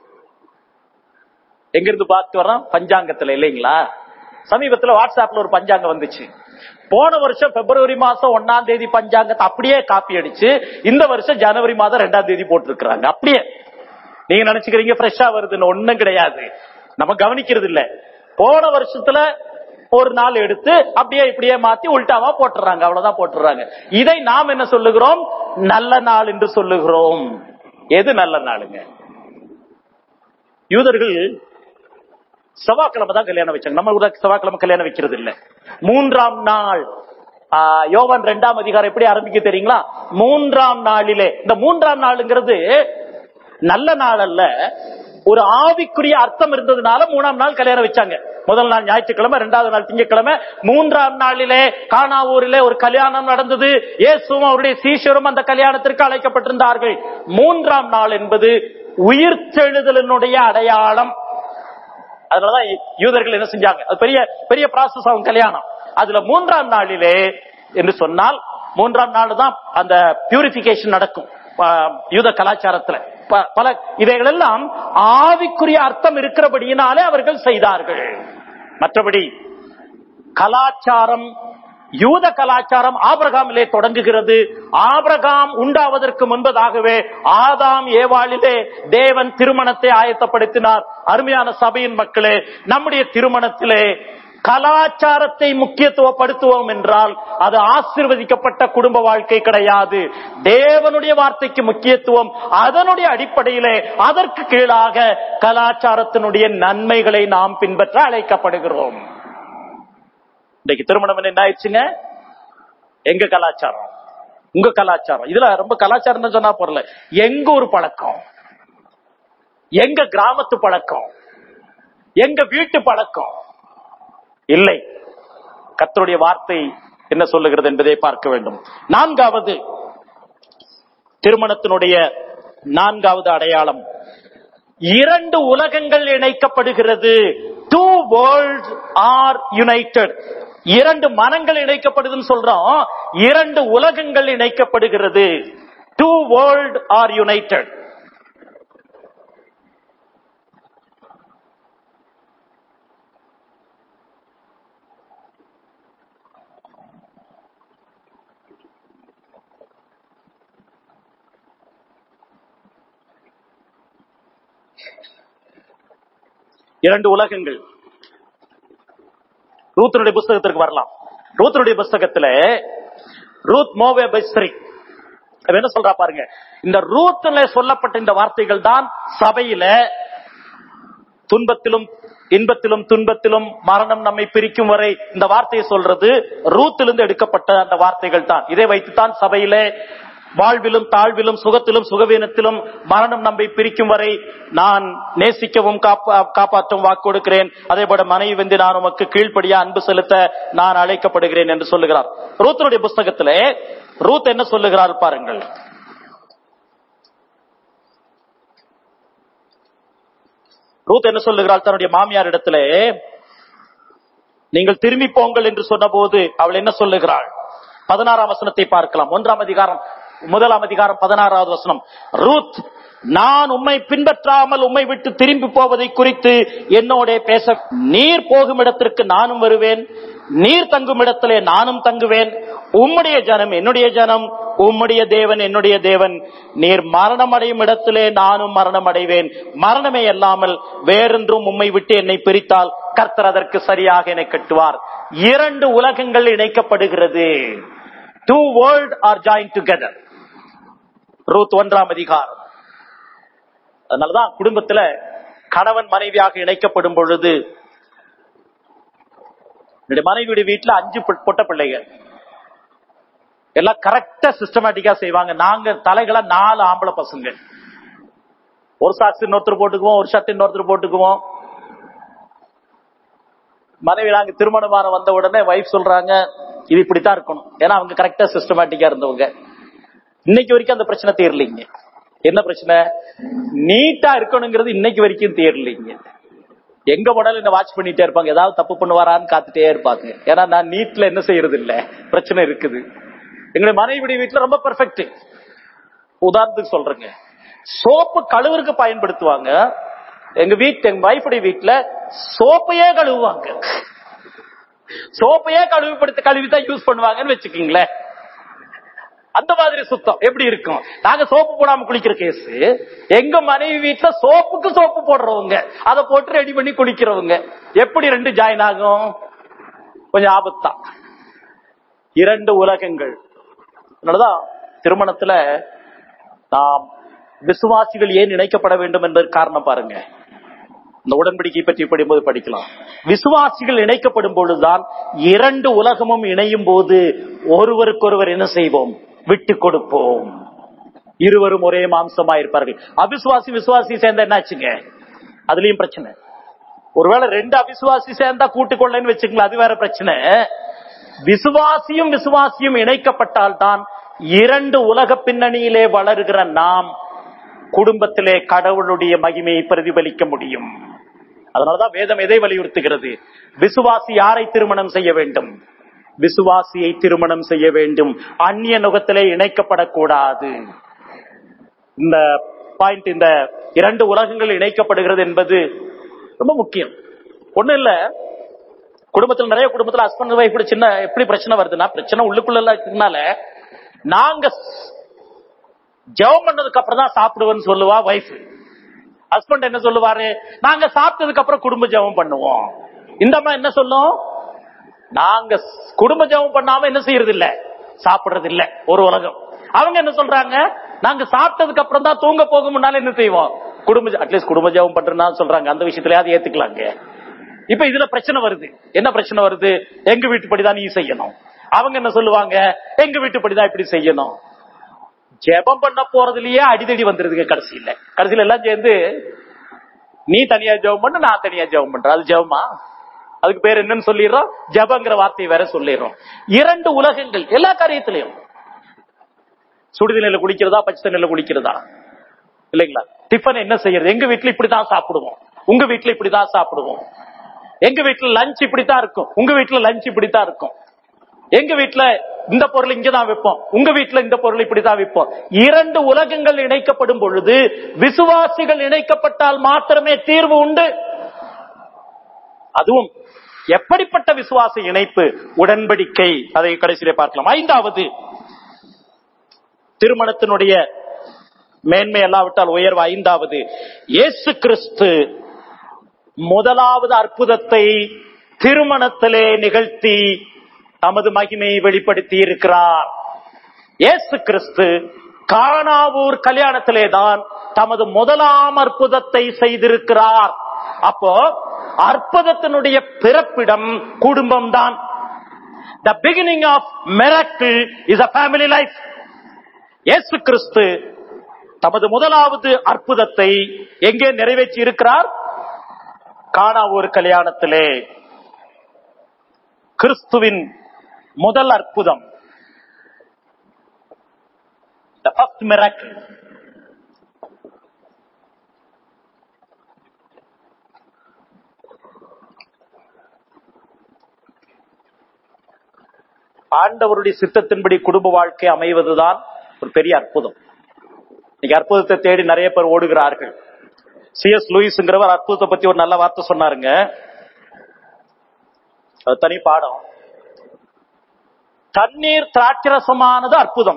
எங்க இருந்து பார்த்து வரோம்? பஞ்சாங்கத்துல இல்லைங்களா? சமீபத்துல வாட்ஸ்அப்ல ஒரு பஞ்சாங்கம் வந்துச்சு. போன வருஷம் பிப்ரவரி மாசம் 1ஆம் தேதி பஞ்சாங்கத்தை அப்படியே காப்பி அடிச்சு இந்த வருஷம் ஜனவரி மாதம் 2ஆம் தேதி போட்டிருக்கிறாங்க. அப்படியே நீங்க நினைச்சுக்கிறீங்க ஃப்ரெஷ்ஷா வருதுன்னு, ஒண்ணும் கிடையாது. நம்ம கவனிக்கிறது இல்ல. போன வருஷத்துல ஒரு நாள் எடுத்து அப்படியே இப்படியே மாத்தி உல்டாவா போட்டுறாங்க, அவ்வளவுதான் போட்டுறாங்க. இதை நாம் என்ன சொல்லுகிறோம்? நல்ல நாள் என்று சொல்லுகிறோம். எது நல்ல நாளுங்க? யூதர்கள் செவ்வாய்க்கிழமை தான் கல்யாணம் வச்சாங்க. நம்ம கூட செவ்வாய்க்கிழமை கல்யாணம் வைக்கிறது இல்ல. 3ஆம் நாள். யோவான் 2ஆம் அதிகாரம் எப்படி ஆரம்பிக்க தெரியுங்களா? 3ஆம் நாளிலே. இந்த 3ஆம் நாளுங்கிறது நல்ல நாள் அல்ல, ஒரு ஆவிக்குரிய அர்த்தம் இருந்ததுனால 3ஆம் நாள் கல்யாணம் வச்சாங்க. முதல் நாள் ஞாயிற்றுக்கிழமை, 2வது நாள் திங்கட்கிழமை, 3ஆம் நாளிலே கானாவூரிலே ஒரு கல்யாணம் நடந்தது. இயேசுவும் அவருடைய சீஷரும் அந்த கல்யாணத்திற்கு அழைக்கப்பட்டிருந்தார்கள். 3ஆம் நாள் என்பது உயிர்த்தெழுதலினுடைய அடையாளம். அதனாலதான் யூதர்கள் என்ன செஞ்சாங்க, அது பெரிய பெரிய ப்ராசஸ் ஆகும் கல்யாணம். அதுல 3ஆம் நாளிலே என்று சொன்னால் 3ஆம் நாள் தான் அந்த பியூரிபிகேஷன் நடக்கும் யூத கலாச்சாரத்துல. பல இவைகள் எல்லாம் ஆவிக்குரிய அர்த்தம் இருக்கிறபடியினாலே அவர்கள் செய்தார்கள். மற்றபடி கலாச்சாரம் யூத கலாச்சாரம் ஆபிரகாமிலே தொடங்குகிறது. ஆபிரகாம் உண்டாவதற்கு முன்பதாகவே ஆதாம் ஏவாளிலே தேவன் திருமணத்தை ஆயத்தப்படுத்தினார். அருமையான சபையின் மக்களே, நம்முடைய திருமணத்திலே கலாச்சாரத்தை முக்கியத்துவப்படுத்துவோம் என்றால் அது ஆசீர்வதிக்கப்பட்ட குடும்ப வாழ்க்கை கிடையாது. தேவனுடைய வார்த்தைக்கு முக்கியத்துவம், அதனுடைய அடிப்படையிலே அதற்கு கீழாக கலாச்சாரத்தினுடைய நன்மைகளை நாம் பின்பற்ற அழைக்கப்படுகிறோம். இன்னைக்கு திருமணம் என்ன ஆயிடுச்சுங்க? எங்க கலாச்சாரம், உங்க கலாச்சாரம். இதுல ரொம்ப கலாச்சாரம் சொன்னா போறல, எங்க ஒரு பழக்கம், எங்க கிராமத்து பழக்கம், எங்க வீட்டு பழக்கம் இல்லை. கர்த்தருடைய வார்த்தை என்ன சொல்லுகிறது என்பதை பார்க்க வேண்டும். நான்காவது, திருமணத்தினுடைய நான்காவது அடையாளம், இரண்டு உலகங்கள் இணைக்கப்படுகிறது. Two worlds are united. இரண்டு மனங்கள் இணைக்கப்படுதுன்னு சொல்றோம், இரண்டு உலகங்கள் இணைக்கப்படுகிறது. Two worlds are united. இரண்டு உலகங்கள். ரூத்தினுடைய புஸ்தகத்திற்கு வரலாம். ரூத்தினுடைய புஸ்தகத்துல ரூத் மோவாபியஸ்திரி என்ன சொல்றா பாருங்க. இந்த ரூத்ல சொல்லப்பட்ட இந்த வார்த்தைகள் தான் சபையில துன்பத்திலும் இன்பத்திலும் துன்பத்திலும் மரணம் நம்மை பிரிக்கும் வரை இந்த வார்த்தையை சொல்றது ரூத்திலிருந்து எடுக்கப்பட்ட அந்த வார்த்தைகள் தான். இதை வைத்துத்தான் சபையில வாழ்விலும் தாழ்விலும் சுகத்திலும் சுகவீனத்திலும் மரணம் நம்மை பிரிக்கும் வரை நான் நேசிக்கவும் காப்பாற்றும் வாக்கு கொடுக்கிறேன், அதே போல மனைவி வந்து நான் உமக்கு கீழ்ப்படியா அன்பு செலுத்த நான் அழைக்கப்படுகிறேன் என்று சொல்லுகிறார். ரூத்தினுடைய புஸ்தகத்திலே ரூத் என்ன சொல்லுகிறார் பாருங்கள். ரூத் என்ன சொல்லுகிறாள்? தன்னுடைய மாமியார் இடத்துல நீங்கள் திரும்பி போங்கள் என்று சொன்ன போது அவள் என்ன சொல்லுகிறாள்? 16ஆம் வசனத்தை பார்க்கலாம். 1ஆம் அதிகாரம் 16வது வசனம். ரூத், நான் உம்மை பின்பற்றாமல் உம்மை விட்டு திரும்பி போவதை குறித்து என்னோட பேச, நீர் போகும் இடத்திற்கு நானும் வருவேன், நீர் தங்கும் இடத்திலே நானும் தங்குவேன், உம்முடைய ஜனம் என்னுடைய ஜனம், உம்முடைய தேவன் என்னுடைய தேவன், நீர் மரணம் அடையும் இடத்திலே நானும் மரணம் அடைவேன், மரணமே அல்லாமல் வேறென்றும் உம்மை விட்டு என்னை பிரித்தால் கர்த்தர் அதற்கு சரியாக என்னை கட்டுவார். இரண்டு உலகங்கள் இணைக்கப்படுகிறது. Two worlds are joined together. Ruth 1ஆம் அதிகாரம். அதனாலதான் குடும்பத்துல கணவன் மனைவியாக இணைக்கப்படும் பொழுது, மனைவியுடைய வீட்டுல 5 பொட்ட பிள்ளைகள் எல்லாம் கரெக்டா சிஸ்டமேட்டிக்கா செய்வாங்க. நாங்க தலைகளா 4 ஆம்பளை பசங்க, ஒரு சாக்ஸ் இன்னொருத்தர் போட்டுக்குவோம், ஒரு ஷர்ட் இன்னொருத்தர் போட்டுக்குவோம். மனைவி நாங்க திருமணமான வந்த உடனே வைஃப் சொல்றாங்க இது இப்படித்தான் இருக்கணும், ஏன்னா அவங்க கரெக்டா சிஸ்டமேட்டிக்கா இருந்தவங்க. இன்னைக்கு வரைக்கும் அந்த பிரச்சனை தீரலைங்க. என்ன பிரச்சனை? நீட்டா இருக்கணுங்கிறது இன்னைக்கு வரைக்கும் தீரலைங்க. எங்க போனாலும் என்ன வாட்ச் பண்ணிட்டே இருப்பாங்க, ஏதாவது தப்பு பண்ணுவாரான்னு காத்துட்டே இருப்பாங்க. ஏன்னா நான் நீட்ல என்ன செய்யறது இல்ல, பிரச்சனை இருக்குது. எங்களுடைய மனைவியுடைய வீட்டுல ரொம்ப பெர்ஃபெக்ட். உதாரணத்துக்கு சொல்றேங்க, சோப்பு கழுவுறதுக்கு பயன்படுத்துவாங்க. எங்க வைஃபுடைய வீட்டுல சோப்பையே கழுவுவாங்க. சோப்பையே கழுவிதான் யூஸ் பண்ணுவாங்கன்னு வச்சுக்கீங்களேன். அந்த மாதிரி சுத்தம் எப்படி இருக்கும்? நாங்க சோப்பு போடாம குளிக்கிற கேஸ், எங்க மனைவி வீட்டுல சோப்புக்கு சோப்பு போடுறவங்க, அதை போட்டு ரெடி பண்ணி குளிக்கிறவங்க. எப்படி ரெண்டு ஜாயின் ஆகும்? கொஞ்சம் ஆபத்தான். இரண்டு உலகங்கள். அதனாலதான் திருமணத்துல நாம் விசுவாசிகள் ஏன் இணைக்கப்பட வேண்டும் என்பதற்கு காரணம் பாருங்க. இந்த உடன்படிக்கை பற்றி படிக்கும்போது படிக்கலாம். விசுவாசிகள் இணைக்கப்படும் பொழுதுதான் இரண்டு உலகமும் இணையும் போது ஒருவருக்கொருவர் என்ன செய்வோம்? விட்டு கொடுப்போம். இருவரும் ஒரே மாம்சமா இருப்பார்கள். அவிசுவாசி விசுவாசி சேர்ந்தா என்னாச்சுங்க? அதுலயும் பிரச்சனை. ஒருவேளை 2 அவிசுவாசி சேர்ந்தா கூட்டுக்கொள்ளன்னு வச்சுக்கலாம், அது வேற பிரச்சனை. விசுவாசியும் விசுவாசியும் இணைக்கப்பட்டால் தான் இரண்டு உலக பின்னணியிலே வளர்கிற நாம் குடும்பத்திலே கடவுளுடைய மகிமையை பிரதிபலிக்க முடியும். அதனாலதான் வேதம் எதை வலியுறுத்துகிறது? விசுவாசி யாரை திருமணம் செய்ய வேண்டும்? விசுவாசியை திருமணம் செய்ய வேண்டும். அந்நிய நுகத்திலே இணைக்கப்படக்கூடாது. இந்த பாயிண்ட், இந்த இரண்டு உலகங்கள் இணைக்கப்படுகிறது என்பது ரொம்ப முக்கியம். ஒண்ணு இல்ல, குடும்பத்துல நிறைய குடும்பத்துல ஹஸ்பண்ட் வைஃப் கூட சின்ன எப்படி பிரச்சனை வருதுன்னா, பிரச்சனை உள்ளுக்குள்ள இருக்கனால நாங்க ஜெபம் பண்ணதுக்கு அப்புறம் தான் சாப்பிடுவேன்னு சொல்லுவா வைஃப். ஹஸ்பண்ட் என்ன சொல்லுவாரு, நாங்க சாப்பிட்டதுக்கு அப்புறம் குடும்ப ஜெபம் பண்ணுவோம். இந்த அம்மா என்ன சொல்லும், நாங்க குடும்ப ஜெபம் பண்ணாம என்ன செய்யறது இல்ல, சாப்பிடுறது இல்ல. ஒரு உலகம். அவங்க என்ன சொல்றாங்க, நாங்க சாப்பிட்டதுக்கு அப்புறம் தான் தூங்க போக முன்னால என்ன செய்வோம், அட்லீஸ்ட் குடும்ப ஜெபம் பண்றேன்னா சொல்றாங்க. அந்த விஷயத்திலயாவது ஏத்துக்கலாங்க. இப்ப இதுல பிரச்சனை வருது. என்ன பிரச்சனை வருது, எங்க வீட்டுப்படிதான் நீ செய்யணும். அவங்க என்ன சொல்லுவாங்க, எங்க வீட்டுப்படிதான் இப்படி செய்யணும். ஜெபம் பண்ண போறதுலயே அடிதடி வந்துருதுங்க. கடைசியில எல்லாம் சேர்ந்து நீ தனியா ஜெபம் பண்ணு, நான் தனியா ஜெபம் பண்றேன். அது ஜெபமா? அதுக்கு பேர் என்னன்னு சொல்லிடுறோம், ஜெபங்கிற வார்த்தையை வேற சொல்லிடுறோம். இரண்டு உலகங்கள் எல்லா காரியத்திலையும். சுடுதண்ணில குளிக்கிறதா, பச்சை தண்ணில குளிக்கிறதா இல்லைங்களா? டிஃபன் என்ன செய்யறது, எங்க வீட்டுல இப்படிதான் சாப்பிடுவோம், உங்க வீட்டுல இப்படிதான் சாப்பிடுவோம். எங்க வீட்டுல லஞ்ச் இப்படித்தான் இருக்கும், உங்க வீட்டுல லஞ்ச் இப்படித்தான் இருக்கும். எங்க வீட்டுல இந்த பொருள் இங்கதான் வைப்போம், உங்க வீட்டுல இந்த பொருள் இப்படிதான் வைப்போம். இரண்டு உலகங்கள் இணைக்கப்படும் பொழுது விசுவாசிகள் இணைக்கப்பட்டால் மாத்திரமே தீர்வு உண்டு. அதுவும் எப்படிப்பட்ட விசுவாச இணைப்பு, உடன்படிக்கை. அதை கடைசியிலே பார்க்கலாம். ஐந்தாவது, திருமணத்தினுடைய மேன்மை அல்லாவிட்டால் உயர்வு. ஐந்தாவது, இயேசு கிறிஸ்து முதலாவது அற்புதத்தை திருமணத்திலே நிகழ்த்தி தமது மகிமையை வெளிப்படுத்தி இருக்கிறார். இயேசு கிறிஸ்து கானாவூர் கல்யாணத்திலே தான் தமது முதலாம் அற்புதத்தை செய்திருக்கிறார். அப்போ அற்புதத்தினுடைய பிறப்பிடம் குடும்பம் தான். The beginning of miracle is a family life. இயேசு கிறிஸ்து தமது முதலாவது அற்புதத்தை எங்கே நிறைவேற்றி இருக்கிறார்? கானாவூர் கல்யாணத்திலே. கிறிஸ்துவின் முதல் அற்புதம், the first miracle. ஆண்டவருடைய சித்தத்தின்படி குடும்ப வாழ்க்கை அமைவதுதான் ஒரு பெரிய அற்புதம். இன்னைக்கு அற்புதத்தை தேடி நிறைய பேர் ஓடுகிறார்கள். C.S. லூயிஸ்ங்கிறவர் அற்புதத்தை பத்தி ஒரு நல்ல வார்த்தை சொன்னாருங்க. தனி பாடம். தண்ணீர் திராட்சரசமானது அற்புதம்.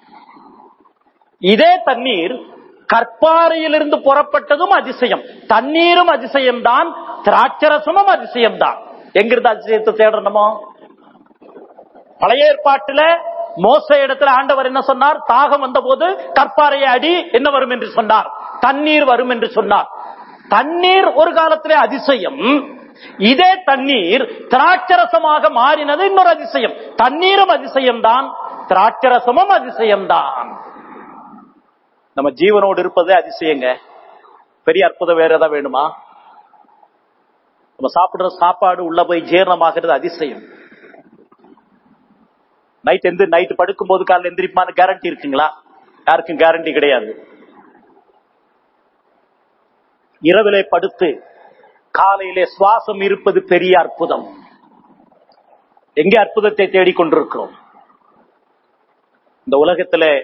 இதே தண்ணீர் கற்பாறையிலிருந்து புறப்பட்டதும் அதிசயம். தண்ணீரும் அதிசயம்தான், திராட்சரசமும் அதிசயம்தான். எங்கிருந்து அதிசயத்தை தேடணுமோ? பழைய ஏற்பாட்டில மோசே இடத்துல ஆண்டவர் என்ன சொன்னார்? தாகம் வந்த போது கற்பாறையை அடி, என்ன வரும் என்று சொன்னார்? தண்ணீர் வரும் என்று சொன்னார். தண்ணீர் ஒரு காலத்திலே அதிசயம். இதே தண்ணீர் திராட்சரசமாக மாறினது இன்னொரு அதிசயம். தண்ணீரும் அதிசயம்தான், திராட்சரசமும் அதிசயம்தான். நம்ம ஜீவனோடு இருப்பதே அதிசயங்க. பெரிய அற்புதம் வேற ஏதாவது வேணுமா? நம்ம சாப்பிடுற சாப்பாடு உள்ள போய் ஜீரணமாகிறது அதிசயம். நைட்டு படுக்கும் போது காலையில் எந்திரிப்பான கேரண்டி இருக்குங்களா? யாருக்கும் கேரண்டி கிடையாது. இரவிலே படுத்து காலையிலே சுவாசம் இருப்பது பெரிய அற்புதம். எங்கே அற்புதத்தை தேடிக்கொண்டிருக்கிறோம்? இந்த உலகத்திலே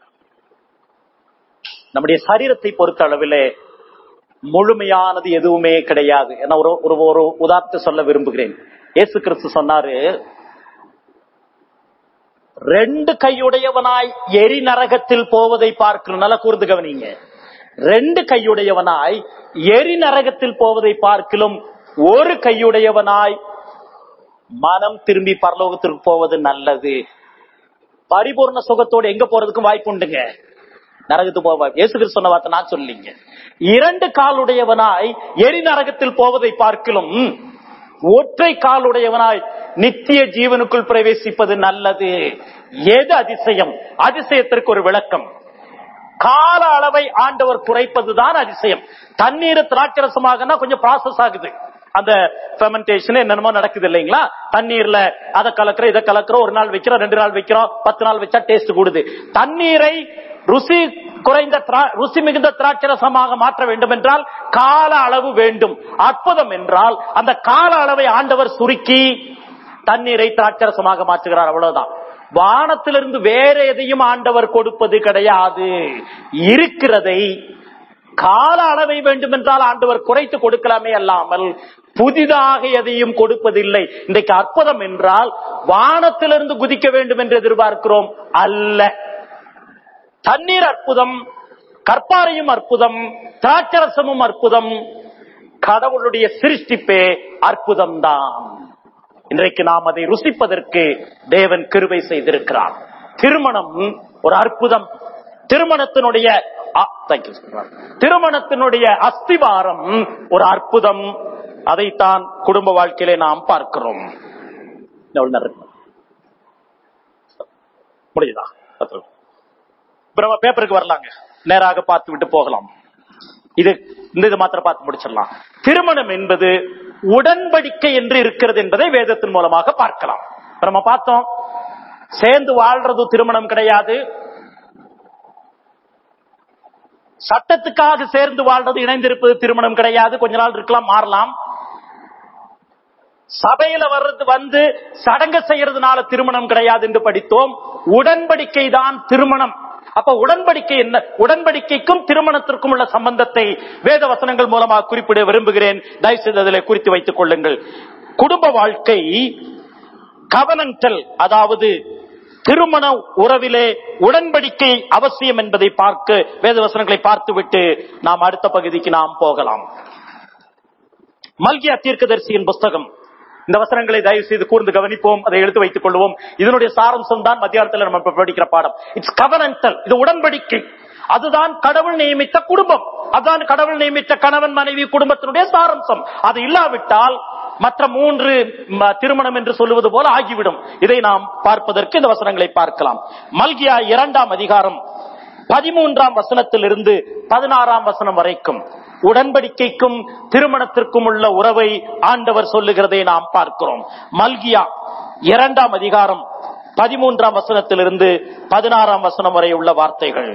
நம்முடைய சரீரத்தை பொறுத்த அளவிலே முழுமையானது எதுவுமே கிடையாது. ஒரு உதாரணத்தை சொல்ல விரும்புகிறேன். இயேசு கிறிஸ்து சொன்னாரு, 2 கையுடையவனாய் எரி நரகத்தில் போவதை பார்க்கணும். நல்லா கூர்ந்து கவனிங்க. 2 கையுடையவனாய் எரி நரகத்தில் போவதை பார்க்கிலும் ஒரு கையுடையவனாய் மனம் திரும்பி பரலோகத்திற்கு போவது நல்லது. பரிபூர்ண சுகத்தோடு எங்க போறதுக்கும் வாய்ப்பு உண்டுங்க, நரகத்துக்கு போவ. இயேசு கிறிஸ்து சொன்ன வார்த்தை நான் சொல்லீங்க. 2 காலுடையவனாய் எரி நரகத்தில் போவதை பார்க்கிலும் ஒற்றை காலுடையவனாய் நித்திய ஜீவனுக்குள் பிரவேசிப்பது நல்லது. எது அதிசயம்? அதிசயத்திற்கு ஒரு விளக்கம். கால அளவை ஆண்டவர் குறைப்பதுதான் அதிசயம். தண்ணீர் திராட்சரசமாக கொஞ்சம் ப்ராசஸ் ஆகுது. அந்த ஃபெர்மெண்டேஷன் என்னென்னமோ நடக்குது இல்லைங்களா? தண்ணீர்ல அதை கலக்குற, இதை கலக்குற, ஒரு நாள் வைக்கிறோம், 2 நாள் வைக்கிறோம், 10 நாள் வச்சா டேஸ்ட் கூடுது. தண்ணீரை ருசி குறைந்த ருசி மிகுந்த திராட்சரசமாக மாற்ற வேண்டும் என்றால் கால அளவு வேண்டும். அற்புதம் என்றால் அந்த கால அளவை ஆண்டவர் சுருக்கி தண்ணீரை திராட்சரசமாக மாற்றுகிறார். அவ்வளவுதான். வானத்திலிருந்து வேற எதையும் ஆண்டவர் கொடுப்பது கிடையாது. இருக்கிறதை கால அளவை வேண்டும் என்றால் ஆண்டவர் குறைத்து கொடுக்கலாமே அல்லாமல் புதிதாக எதையும் கொடுப்பதில்லை. இன்றைக்கு அற்புதம் என்றால் வானத்திலிருந்து குதிக்க வேண்டும் என்று எதிர்பார்க்கிறோம் அல்ல. தண்ணீர் அற்புதம், கற்பாரையும் அற்புதம், திராட்சரசமும் அற்புதம், கடவுளுடைய சிருஷ்டிப்பே அற்புதம் தான். இன்றைக்கு நாம் அதை ருசிப்பதற்கு தேவன் கிருபை செய்திருக்கிறார். திருமணம் ஒரு அற்புதம். திருமணத்தினுடைய அஸ்திவாரம் ஒரு அற்புதம். அதைத்தான் குடும்ப வாழ்க்கையிலே நாம் பார்க்கிறோம். முடியுதா? பேப்பருக்கு வரலாங்க, நேராக பார்த்து விட்டு போகலாம். இது மாத்திரம் பார்த்து முடிச்சிடலாம். திருமணம் என்பது உடன்படிக்கை என்று இருக்கிறது என்பதை வேதத்தின் மூலமாக பார்க்கலாம். நம்ம பார்த்தோம், சேர்ந்து வாழ்றது திருமணம் கிடையாது. சட்டத்துக்காக சேர்ந்து வாழ்றது, இணைந்திருப்பது திருமணம் கிடையாது. கொஞ்ச நாள் இருக்கலாம், மாறலாம். சபையில வந்து சடங்கு செய்யறதுனால திருமணம் கிடையாது என்று படித்தோம். உடன்படிக்கை தான் திருமணம். அப்ப உடன்படிக்கை என்ன? உடன்படிக்கைக்கும் திருமணத்திற்கும் உள்ள சம்பந்தத்தை வேத வசனங்கள் மூலமாக குறிப்பிட விரும்புகிறேன். தயவுசெய்து அதில் குறித்து வைத்துக் கொள்ளுங்கள். குடும்ப வாழ்க்கை கவனன்டல், அதாவது திருமண உறவிலே உடன்படிக்கை அவசியம் என்பதை பார்க்க வேத வசனங்களை பார்த்துவிட்டு நாம் அடுத்த பகுதிக்கு நாம் போகலாம். மல்கியா தீர்க்கதரிசியின் புஸ்தகம். இந்த வசனங்களை தயவு செய்து கூர்ந்து கவனிப்போம், அதை எடுத்து வைத்துக் கொள்வோம். இதனுடைய சாரம்சம் தான் மத்தியானத்தில் நம்ம படிக்கிற பாடம். இட்ஸ் கவனன்டல், இது உடன்படிக்கை. அதுதான் கடவுள் நியமித்த குடும்பம், அதுதான் கடவுள் நியமித்த கணவன் மனைவி குடும்பத்தினுடைய சாரம்சம். அது இல்லாவிட்டால் மற்ற 3 திருமணம் என்று சொல்லுவது போல ஆகிவிடும். இதை நாம் பார்ப்பதற்கு இந்த வசனங்களை பார்க்கலாம். மல்கியா 2ஆம் அதிகாரம் 13ஆம் வசனத்திலிருந்து 16ஆம் வசனம் வரைக்கும் உடன்படிக்கைக்கும் திருமணத்திற்கும் உள்ள உறவை ஆண்டவர் சொல்லுகிறதை நாம் பார்க்கிறோம். மல்கியா 2ஆம் அதிகாரம் 13ஆம் வசனத்திலிருந்து 16ஆம் வசனம் வரை உள்ள வார்த்தைகள்.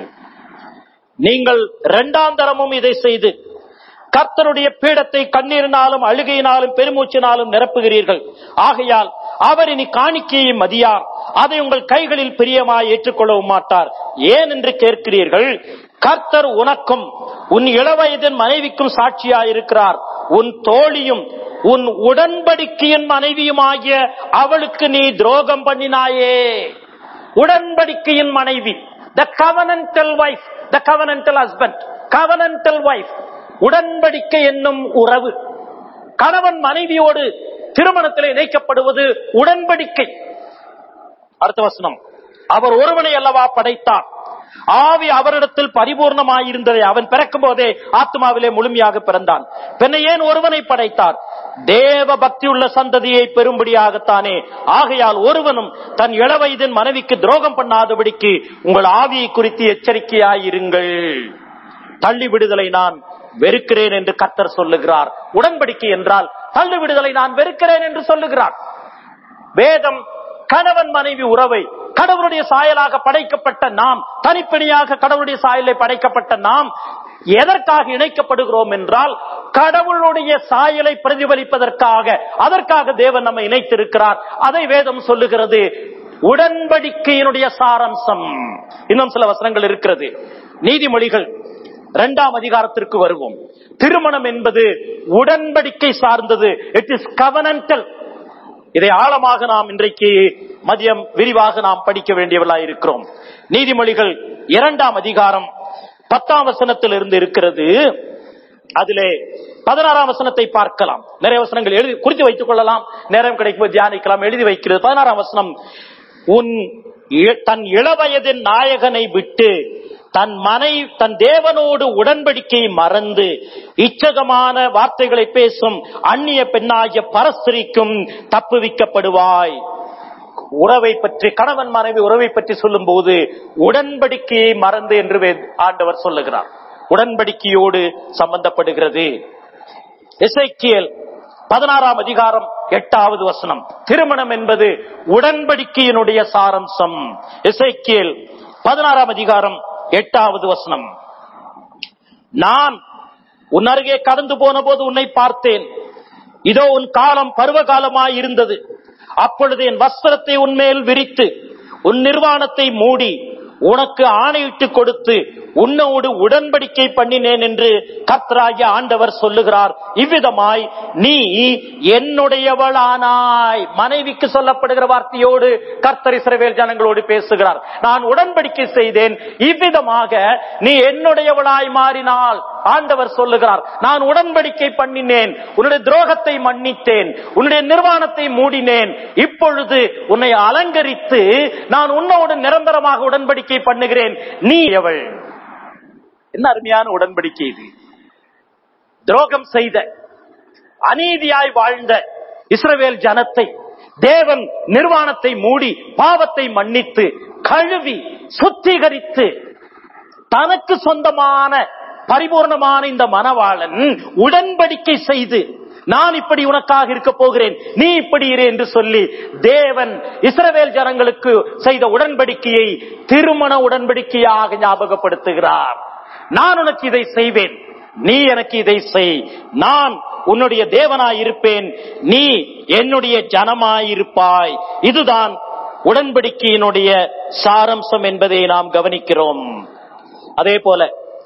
நீங்கள் 2ஆம் தரமும் இதை செய்து கர்த்தருடைய பீடத்தை கண்ணீரினாலும் அழுகையினாலும் பெருமூச்சினாலும் நிரப்புகிறீர்கள். ஆகையால் அவர் இனி காணிக்கையை மதியார், அதை உங்கள் கைகளில் பிரியமாய் ஏற்றுக்கொள்ளவும் மாட்டார். ஏன் என்று கேட்கிறீர்கள். கர்த்தர் உனக்கும் உன் இளவயதின் மனைவிக்கும் சாட்சியாயிருக்கிறார். உன் தோழியும் உன் உடன்படிக்கையின் மனைவியுமாகிய அவளுக்கு நீ துரோகம் பண்ணினாயே. உடன்படிக்கையின் மனைவி, the covenantal wife, the covenantal husband, covenantal wife, உடன்படிக்கை என்னும் உறவு. கணவன் மனைவியோடு திருமணத்தில் இணைக்கப்படுவது உடன்படிக்கை. அடுத்த வசனம், அவர் ஒருவனை அல்லவா படைத்தார், ஆவி அவரிடத்தில் பரிபூர்ணமாயிருந்ததை அவன் பிறக்கும் போதே ஆத்மாவிலே முழுமையாக பிறந்தான். பின்ன ஏன் ஒருவனை படைத்தார்? தேவ பக்தி உள்ள சந்ததியை பெரும்படியாகத்தானே. ஆகையால் ஒருவனும் தன் இளவயதின் மனைவிக்கு துரோகம் பண்ணாதபடிக்கு உங்கள் ஆவியை குறித்து எச்சரிக்கையாயிருங்கள். தள்ளி விடுதலை நான் வெறுக்கிறேன் என்று கர்த்தர் சொல்லுகிறார். உடன்படிக்கை என்றால் தள்ளி விடுதலை நான் வெறுக்கிறேன் என்று சொல்லுகிறார். வேதம் கணவன் மனைவி உறவை, கடவுளுடைய சாயலாக படைக்கப்பட்ட நாம், தனிப்படியாக கடவுளுடைய சாயலை படைக்கப்பட்ட நாம் எதற்காக இணைக்கப்படுகிறோம் என்றால் கடவுளுடைய சாயலை பிரதிபலிப்பதற்காக. அதற்காக தேவன் நம்மை இணைத்திருக்கிறார். அதை வேதம் சொல்லுகிறது. உடன்படிக்கையினுடைய சாரம்சம். இன்னும் சில வசனங்கள் இருக்கிறது. நீதிமொழிகள் 2ஆம் அதிகாரத்திற்கு வருவோம். திருமணம் என்பது உடன்படிக்கை சார்ந்தது. It is covenantal. இதை ஆழமாக நாம் இன்றைக்கு மதியம் விரிவாக நாம் படிக்க வேண்டியவர்களாக இருக்கிறோம். நீதிமொழிகள் 2ஆம் அதிகாரம் 10ஆம் வசனத்திலிருந்து இருக்கிறது. அதிலே 16ஆம் வசனத்தை பார்க்கலாம். நிறைய வசனங்கள் எழுதி குறித்து வைத்துக் கொள்ளலாம், நேரம் கிடைக்கும் தியானிக்கலாம். எழுதி வைக்கிறது 16ஆம் வசனம். தன் இளவயதின் நாயகனை விட்டு தன் தேவனோடு உடன்படிக்கையை மறந்து இச்சகமான வார்த்தைகளை பேசும் அந்நிய பெண்ணாகிய பரஸ்திரிக்கும் தப்புவிக்கப்படுவாய். உறவை பற்றி, கணவன் மனைவி உறவை பற்றி சொல்லும் போது உடன்படிக்கையை மறந்து என்று ஆண்டவர் சொல்லுகிறார். உடன்படிக்கையோடு சம்பந்தப்படுகிறது. எசேக்கியேல் 16ஆம் அதிகாரம் 8வது வசனம். திருமணம் என்பது உடன்படிக்கையினுடைய சாரம்சம். எசேக்கியேல் 16ஆம் அதிகாரம் 8வது வசனம். நான் உன் அருகே கடந்து போன போது உன்னை பார்த்தேன். இதோ உன் காலம் பருவ காலமாய் இருந்தது. அப்பொழுது என் வஸ்திரத்தை உன்மேல் விரித்து உன் நிர்வாணத்தை மூடி உனக்கு ஆணையிட்டு கொடுத்து உன்னோடு உடன்படிக்கை பண்ணினேன் என்று கர்த்தராகிய ஆண்டவர் சொல்லுகிறார். இவ்விதமாய் நீ என்னுடையவளானாய். மனைவிக்கு சொல்லப்படுகிற வார்த்தையோடு கர்த்தர் இஸ்ரவேல் ஜனங்களோடு பேசுகிறார். நான் உடன்படிக்கை செய்தேன், இவ்விதமாக நீ என்னுடையவளாய் மாறினால் ஆண்டவர் சொல்லுகிறார். நான் உடன்படிக்கை பண்ணினேன், உன்னுடைய துரோகத்தை மன்னித்தேன், உன்னுடைய நிர்வாணத்தை மூடினேன். இப்பொழுது உன்னை அலங்கரித்து நான் உன்னோடு நிரந்தரமாக உடன்படிக்கை பண்ணுகிறேன். நீ எவள்? என்ன அருமையான உடன்படிக்கை இது! துரோகம் செய்த, அநீதியாய் வாழ்ந்த இஸ்ரவேல் ஜனத்தை தேவன் நிர்வாணத்தை மூடி பாவத்தை மன்னித்து கழுவி சுத்திகரித்து தனக்கு சொந்தமான பரிபூர்ணமான இந்த மணவாளன் உடன்படிக்கை செய்து, நான் இப்படி உனக்காக இருக்க போகிறேன், நீ இப்படி இரு என்று சொல்லி தேவன் இஸ்ரவேல் ஜனங்களுக்கு செய்த உடன்படிக்கையை திருமண உடன்படிக்கையாக ஞாபகப்படுத்துகிறார். நான் உனக்கு இதை செய்வேன், நீ எனக்கு இதை செய். நான் உன்னுடைய தேவனாய் இருப்பேன், நீ என்னுடைய ஜனமாயிருப்பாய். இதுதான் உடன்படிக்கையினுடைய சாரம்சம் என்பதை நாம் கவனிக்கிறோம். அதே போல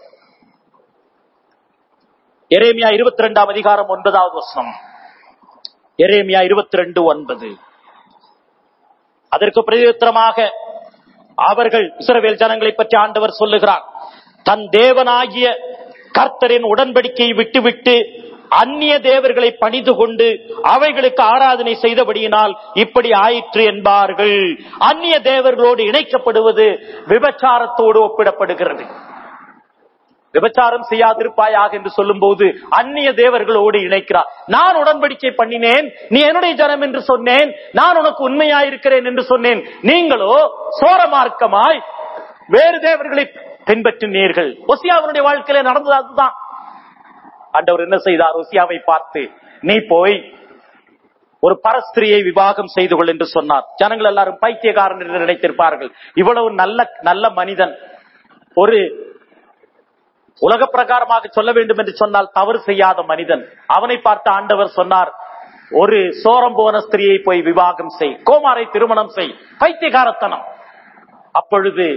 எரேமியா 22 அதிகாரம் 9வது வசனம். எரேமியா 22:9. அதற்கு பிரதியுத்தரமாக அவர்கள் இஸ்ரவேல் ஜனங்களை பற்றி ஆண்டவர் சொல்லுகிறார். தன் தேவனாகிய கர்த்தரின் உடன்படிக்கையை விட்டுவிட்டு அந்நிய தேவர்களை பணிந்து கொண்டு அவைகளுக்கு ஆராதனை செய்தபடியினால் இப்படி ஆயிற்று என்பார்கள். அந்நிய தேவர்களோடு இணைக்கப்படுவது விபச்சாரத்தோடு ஒப்பிடப்படுகிறது. விபச்சாரம் செய்யாதிருப்பாயாக என்று சொல்லும் போது அந்நிய தேவர்களோடு இணைக்கிறார். நான் உடன்படிக்கை பண்ணினேன், நீ என்னுடைய ஜனம் என்று சொன்னேன், நான் உனக்கு உண்மையாயிருக்கிறேன் என்று சொன்னேன். நீங்களோ சோரமார்க்கமாய் வேறு தேவர்களை பின்பற்றினீர்கள். ஓசியாவினுடைய வாழ்க்கையில நடந்தது அதுதான். ஆண்டவர் என்ன செய்தார்? ஓசியாவை பார்த்து, நீ போய் ஒரு பரஸ்திரியை விவாகம் செய்து கொள் என்று சொன்னார். ஜனங்கள் எல்லாரும் பைத்தியக்காரன் என்று நினைத்திருப்பார்கள். இவ்வளவு நல்ல மனிதன், ஒரு உலக பிரகாரமாக சொல்ல வேண்டும் என்று சொன்னால் தவறு செய்யாத மனிதன், அவனை பார்த்து ஆண்டவர் சொன்னார், ஒரு சோரம் போன ஸ்திரியை போய் விவாகம் செய், கோமாரை திருமணம் செய். பைத்தியகாரத்தனம். அப்பொழுது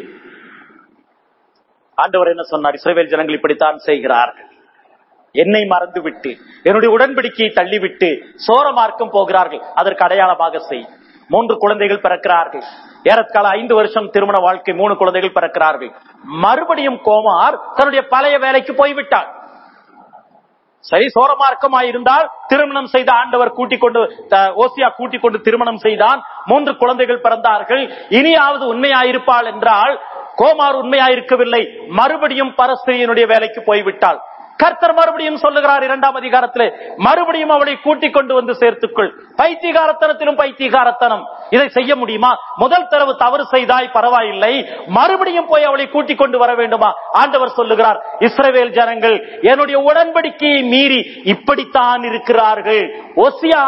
ஆண்டவர் என்ன சொன்னார்? இஸ்ரவேல் ஜனங்கள் இப்படித்தான் செய்கிறார்கள். என்னை மறந்து விட்டு என்னுடைய உடன்படிக்கையை தள்ளிவிட்டு சோரமார்க்கம் போகிறார்கள். அதற்கு அடையாளமாக செய். 3 குழந்தைகள் பிறக்கிறார்கள். ஏறத்தாழ 5 வருஷம் திருமண வாழ்க்கை, 3 குழந்தைகள் பிறக்கிறார்கள். மறுபடியும் கோமார் தன்னுடைய பழைய வேலைக்கு போய்விட்டார். சரி, சோரமார்க்கமாயிருந்தால் திருமணம் செய்த ஆண்டவர் ஓசியா கூட்டிக் கொண்டு திருமணம் செய்தான். 3 குழந்தைகள் பிறந்தார்கள். இனியாவது உண்மையாயிருப்பாள் என்றால் கோமார் உண்மையாயிருக்கவில்லை. மறுபடியும் பரஸ்திரியினுடைய வேலைக்கு போய்விட்டாள். கர்த்தர் மறுபடியும் சொல்லுகிறார் 2ஆம் அதிகாரத்திலே, மறுபடியும் அவளை கூட்டிக் கொண்டு வந்து சேர்த்துக்கொள். பைத்தியகாரத்தனத்திலும் பைத்தியகாரத்தனம். இதை செய்ய முடியுமா? முதல் தடவை தவறு செய்தாய், பரவாயில்லை, மறுபடியும் போய் அவளை கூட்டிக் கொண்டு வர வேண்டுமா? ஆண்டவர் சொல்லுகிறார், இஸ்ரவேல் ஜனங்கள் என்னுடைய உடன்படிக்கையை மீறி இப்படித்தான் இருக்கிறார்கள். ஓசியா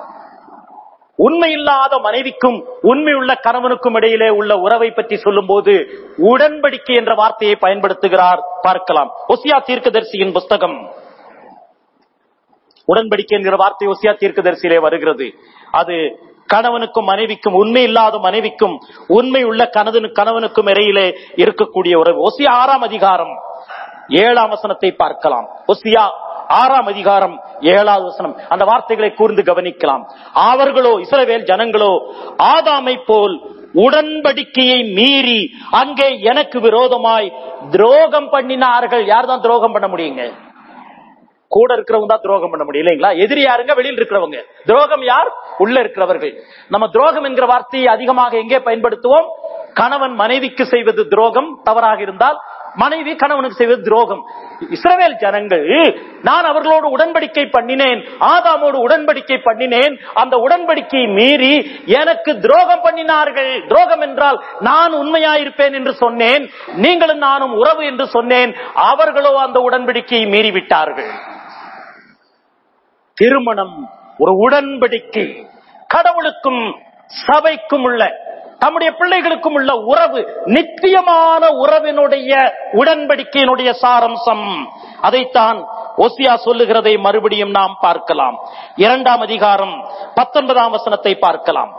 உண்மையில்லாத மனைவிக்கும் உண்மையுள்ள கணவனுக்கும் இடையிலே உள்ள உறவை பற்றி சொல்லும் போது உடன்படிக்கை என்ற வார்த்தையை பயன்படுத்துகிறார். பார்க்கலாம். ஓசியா தீர்க்கதரிசியின் புஸ்தகம். உடன்படிக்கை என்கிற வார்த்தை ஓசியா தீர்க்கதரிசியிலே வருகிறது. அது கணவனுக்கும் மனைவிக்கும், உண்மை இல்லாத மனைவிக்கும் உண்மை உள்ள கணவனுக்கும் இடையிலே இருக்கக்கூடிய உறவு. ஓசியா 6ஆம் அதிகாரம் 7ஆம் வசனத்தை பார்க்கலாம். ஓசியா 6ஆம் அதிகாரம் 7வது வசனம். அந்த வார்த்தைகளை கூர்ந்து கவனிக்கலாம். அவர்களோ, இஸ்ரவேல் ஜனங்களோ, ஆதாமை போல் உடன்படிக்கையை மீறி அங்கே எனக்கு விரோதமாய் துரோகம் பண்ணினார்கள். யார் தான் துரோகம் பண்ண முடியுங்க? கூட இருக்கிறவங்க தான் துரோகம் பண்ண முடியும், இல்லைங்களா? எதிரி யாருங்க? வெளியில் இருக்கிறவங்க. துரோகம் யார்? உள்ள இருக்கிறவர்கள். நம்ம துரோகம் என்கிற வார்த்தையை அதிகமாக எங்கே பயன்படுத்துவோம்? கணவன் மனைவிக்கு செய்வது துரோகம் தவறாக இருந்தால், மனைவி கணவனுக்கு செய்வது துரோகம். இஸ்ரவேல் ஜனங்கள், நான் அவர்களோடு உடன்படிக்கை பண்ணினேன், ஆதாமோடு உடன்படிக்கை பண்ணினேன், அந்த உடன்படிக்கையை மீறி எனக்கு துரோகம் பண்ணினார்கள். துரோகம் என்றால் நான் உண்மையாயிருப்பேன் என்று சொன்னேன், நீங்களும் நானும் உறவு என்று சொன்னேன். அவர்களோ அந்த உடன்படிக்கையை மீறிவிட்டார்கள். திருமணம் ஒரு உடன்படிக்கை. கடவுளுக்கும் சபைக்கும் உள்ள, தம்முடைய பிள்ளைகளுக்கும் உள்ள உறவு, நித்தியமான உறவினுடைய உடன்படிக்கையினுடைய சாரம்சம். அதைத்தான் ஓசியா சொல்லுகிறதை மறுபடியும் நாம் பார்க்கலாம். 2ஆம் அதிகாரம் 19ஆம் வசனத்தை பார்க்கலாம்.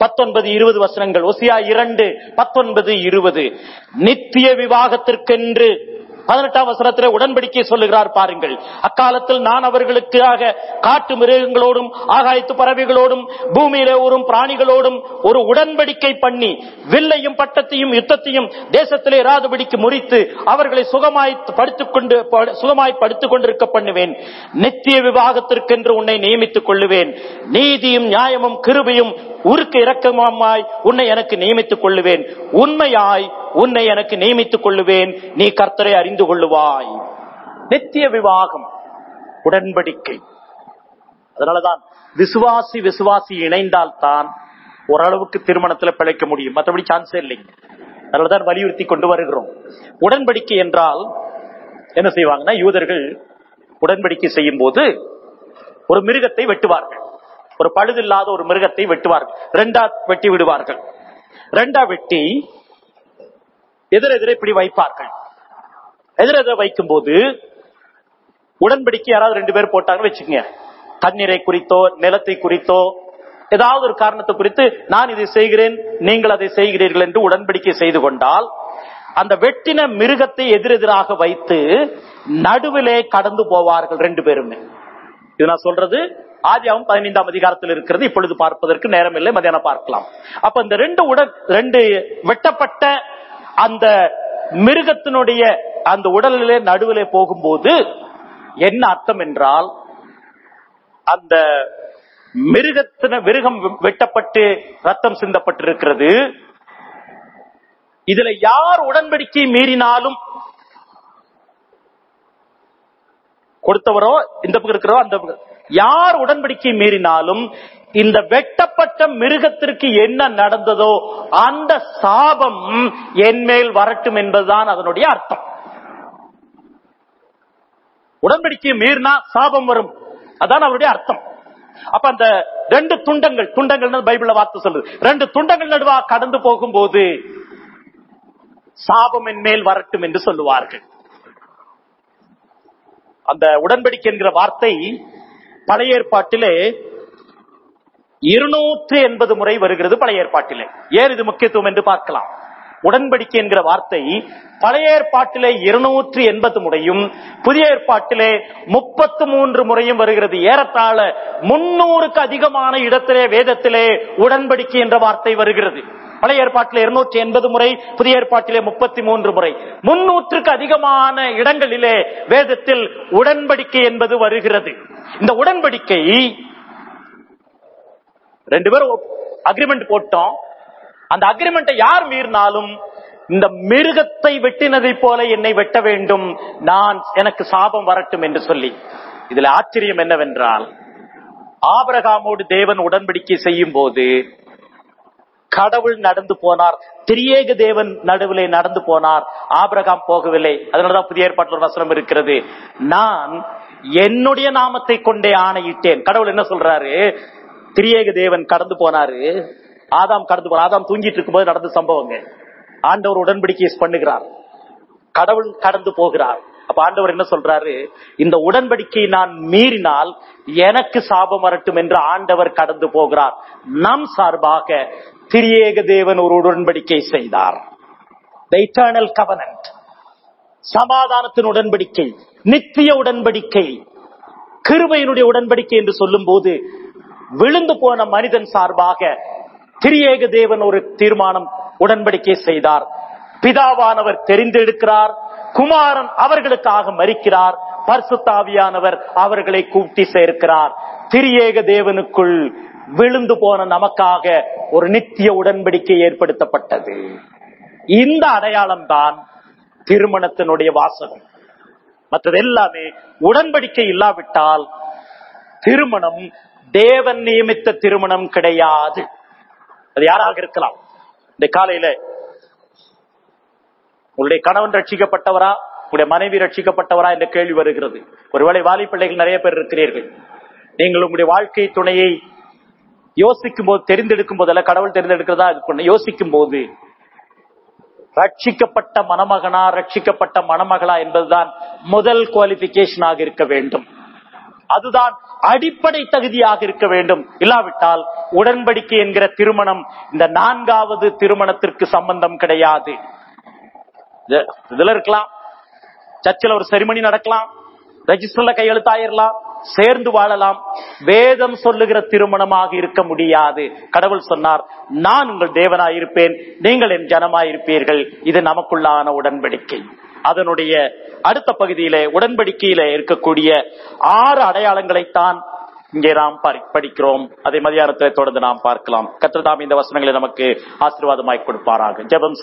19-20 வசனங்கள். ஓசியா 2:19-20. நித்திய விவாகத்திற்கென்று 18ஆம் வசனத்தில் உடன்படிக்கை சொல்லுகிறார் பாருங்கள். அக்காலத்தில் நான் அவர்களுக்காக காட்டு மிருகங்களோடும் ஆகாயத்து பறவைகளோடும் பூமியிலே ஊரும் பிராணிகளோடும் ஒரு உடன்படிக்கை பண்ணி வில்லையும் பட்டத்தையும் யுத்தத்தையும் தேசத்திலே இராதபடிக்கு முறித்து அவர்களை சுகமாய் படுத்துக் கொண்டிருக்க பண்ணுவேன். நித்திய விவாகத்திற்கென்று உன்னை நியமித்துக் கொள்ளுவேன். நீதியும் நியாயமும் கிருபையும் உருக்கு இரக்கமாய் உன்னை எனக்கு நியமித்துக் கொள்ளுவேன். உண்மையாய் உன்னை எனக்கு நியமித்துக் கொள்ளுவேன். நீ கர்த்தரை அறிந்து கொள்ளுவாய். நித்திய விவாகம், உடன்படிக்கை. அதனாலதான் விசுவாசி இணைந்தால் தான் ஓரளவுக்கு திருமணத்தில் பிழைக்க முடியும். மற்றபடி சான்ஸே இல்லைங்க. அதனாலதான் வலியுறுத்தி கொண்டு வருகிறோம். உடன்படிக்கை என்றால் என்ன செய்வாங்கன்னா, யூதர்கள் உடன்படிக்கை செய்யும் போது ஒரு மிருகத்தை வெட்டுவார்கள். ஒரு பழுதில்லாத ஒரு மிருகத்தை வெட்டுவார்கள். ரெண்டா வெட்டி விடுவார்கள். ரெண்டா வெட்டி எதிரெதிர இப்படி வைப்பார்கள். எதிரெதிர வைக்கும் போது உடன்படிக்கை யாராவது 2 பேர் போட்டாங்கன்னு வச்சுக்கோங்க, தண்ணீரை குறித்தோ நிலத்தை குறித்தோ ஏதாவது ஒரு காரணத்தை குறித்து நான் இதை செய்கிறேன், நீங்கள் அதை செய்கிறீர்கள் என்று உடன்படிக்கை செய்து கொண்டால், அந்த வெட்டின மிருகத்தை எதிரெதிராக வைத்து நடுவிலே கடந்து போவார்கள் 2 பேருமே. இது நான் சொல்றது ஆதியாகமம் 15ஆம் அதிகாரத்தில் இருக்கிறது. இப்பொழுது பார்ப்பதற்கு நேரம் இல்லை, மத்தியானம் பார்க்கலாம். அப்ப இந்த 2 வெட்டப்பட்ட அந்த மிருகத்தினுடைய அந்த உடலிலே நடுவிலே போகும்போது என்ன அர்த்தம் என்றால், அந்த மிருகம் வெட்டப்பட்டு ரத்தம் சிந்தப்பட்டிருக்கிறது. இதுல யார் உடன்படிக்கை மீறினாலும், கொடுத்தவரோ இந்த பக்கம் இருக்கிறோ அந்த யார் உடன்படிக்கை மீறினாலும், இந்த வெட்டப்பட்ட மிருகத்திற்கு என்ன நடந்ததோ அந்த சாபம் என் மேல் வரட்டும் என்பதுதான் அதனுடைய அர்த்தம். உடன்படிக்கையை மீறினா சாபம் வரும், அதான் அவருடைய அர்த்தம். அப்ப அந்த 2 துண்டங்கள் பைபிள்ல வார்த்தை சொல்லுது, 2 துண்டங்கள் நடுவா கடந்து போகும்போது சாபம் என் மேல் வரட்டும் என்று சொல்லுவார்கள். அந்த உடன்படிக்கை என்கிற வார்த்தை பழைய ஏற்பாட்டிலே 280 முறை வருகிறது. பழைய ஏற்பாட்டிலே ஏன் இது முக்கியத்துவம் என்று பார்க்கலாம். உடன்படிக்கை என்கிற வார்த்தை பழைய ஏற்பாட்டிலே 280 முறையும் புதிய ஏற்பாட்டிலே 33 முறையும் வருகிறது. ஏறத்தாழ 300க்கு அதிகமான இடத்திலே வேதத்திலே உடன்படிக்கை என்ற வார்த்தை வருகிறது. பழைய ஏற்பாட்டிலே 280 முறை, புதிய ஏற்பாட்டிலே 33 முறை. 300க்கு அதிகமான இடங்களிலே வேதத்தில் உடன்படிக்கை என்பது வருகிறது. இந்த உடன்படிக்கை 2 பேரும் அக்ரிமெண்ட் போட்டோம். அந்த அக்ரிமெண்டை யார் மீறினாலும் இந்த மிருகத்தை வெட்டினதை போல என்னை வெட்ட வேண்டும், எனக்கு சாபம் வரட்டும் என்று சொல்லி. இதுல ஆச்சரியம் என்னவென்றால், ஆபிரகாமோடு தேவன் உடன்படிக்கை செய்யும் போது கடவுள் நடந்து போனார், திரியேக தேவன் நடுவிலே நடந்து போனார், ஆபிரகாம் போகவில்லை. அதனாலதான் புதிய ஏற்பாட்டில் ஒரு வசனம் இருக்கிறது, நான் என்னுடைய நாமத்தை கொண்டே ஆணையிட்டேன். கடவுள் என்ன சொல்றாரு, திரியேக தேவன் கடந்து போனாரு, ஆதாம் கடந்து போனார். ஆதாம் தூங்கிட்டு இருக்கும்போது நடந்த சம்பவங்க. ஆண்டவர் உடன்படிக்கை பண்ணுகிறார், கடவுள் கடந்து போகிறார். அப்ப ஆண்டவர் என்ன சொல்றாரு, இந்த உடன்படிக்கையை நான் மீறினால் எனக்கு சாபம் வரட்டும் என்று ஆண்டவர் கடந்து போகிறார். நம் சார்பாக திரியேக தேவன் ஒரு உடன்படிக்கை செய்தார். The eternal covenant, சமாதானத்தின் உடன்படிக்கை, நித்திய உடன்படிக்கை, கிருபையினுடைய உடன்படிக்கை என்று சொல்லும் போது விழுந்து போன மனிதன் சார்பாக திரியேக தேவன் ஒரு தீர்மானம், உடன்படிக்கை செய்தார். பிதாவானவர் தெரிந்தெடுக்கிறார், குமாரன் அவர்களுக்காக மரிக்கிறார், பரிசுத்த ஆவியானவர் அவர்களை கூட்டி சேர்க்கிறார். திரியேக தேவனுக்குள் விழுந்து போன நமக்காக ஒரு நித்திய உடன்படிக்கை ஏற்படுத்தப்பட்டது. இந்த அடையாளம் தான் திருமணத்தினுடைய வாசகம். மற்றது எல்லாமே உடன்படிக்கை இல்லாவிட்டால் திருமணம் தேவன் நியமித்த திருமணம் கிடையாது. அது யாராக இருக்கலாம். இந்த காலையில உங்களுடைய கணவன் ரட்சிக்கப்பட்டவரா, உங்களுடைய மனைவி ரட்சிக்கப்பட்டவரா என்ற கேள்வி வருகிறது. ஒருவேளை வாலி பிள்ளைகள் நிறைய பேர் இருக்கிறீர்கள். நீங்கள் உங்களுடைய வாழ்க்கை துணையை யோசிக்கும் போது, தெரிந்தெடுக்கும் போதெல்லாம் கடவுள் தெரிந்தெடுக்கிறதா யோசிக்கும் போது, ரட்சிக்கப்பட்ட மணமகனா ரட்சிக்கப்பட்ட மணமகளா என்பதுதான் முதல் குவாலிபிகேஷனாக இருக்க வேண்டும். அதுதான் அடிப்படை தகுதியாக இருக்க வேண்டும். இல்லாவிட்டால் உடன்படிக்கை என்கிற திருமணம் இந்த 4வது திருமணத்திற்கு சம்பந்தம் கிடையாது. இதுல இருக்கலாம், சர்ச்சில் ஒரு செரிமனி நடக்கலாம், ரெஜிஸ்டர்ல கையெழுத்தாயிரலாம், சேர்ந்து வாழலாம். வேதம் சொல்லுகிற திருமணமாக இருக்க முடியாது. கடவுள் சொன்னார், நான் உங்கள் தேவனாயிருப்பேன், நீங்கள் என் ஜனமாயிருப்பீர்கள். இது நமக்குள்ளான உடன்படிக்கை. அதனுடைய அடுத்த பகுதியிலே உடன்படிக்கையில இருக்கக்கூடிய 6 அடையாளங்களைத்தான் இங்கே நாம் படிக்கிறோம். அதை மதியானத்தை தொடர்ந்து நாம் பார்க்கலாம். கர்த்தர் தாமே இந்த வசனங்களை நமக்கு ஆசீர்வாதமாய் கொடுப்பாராக. ஜெபம்.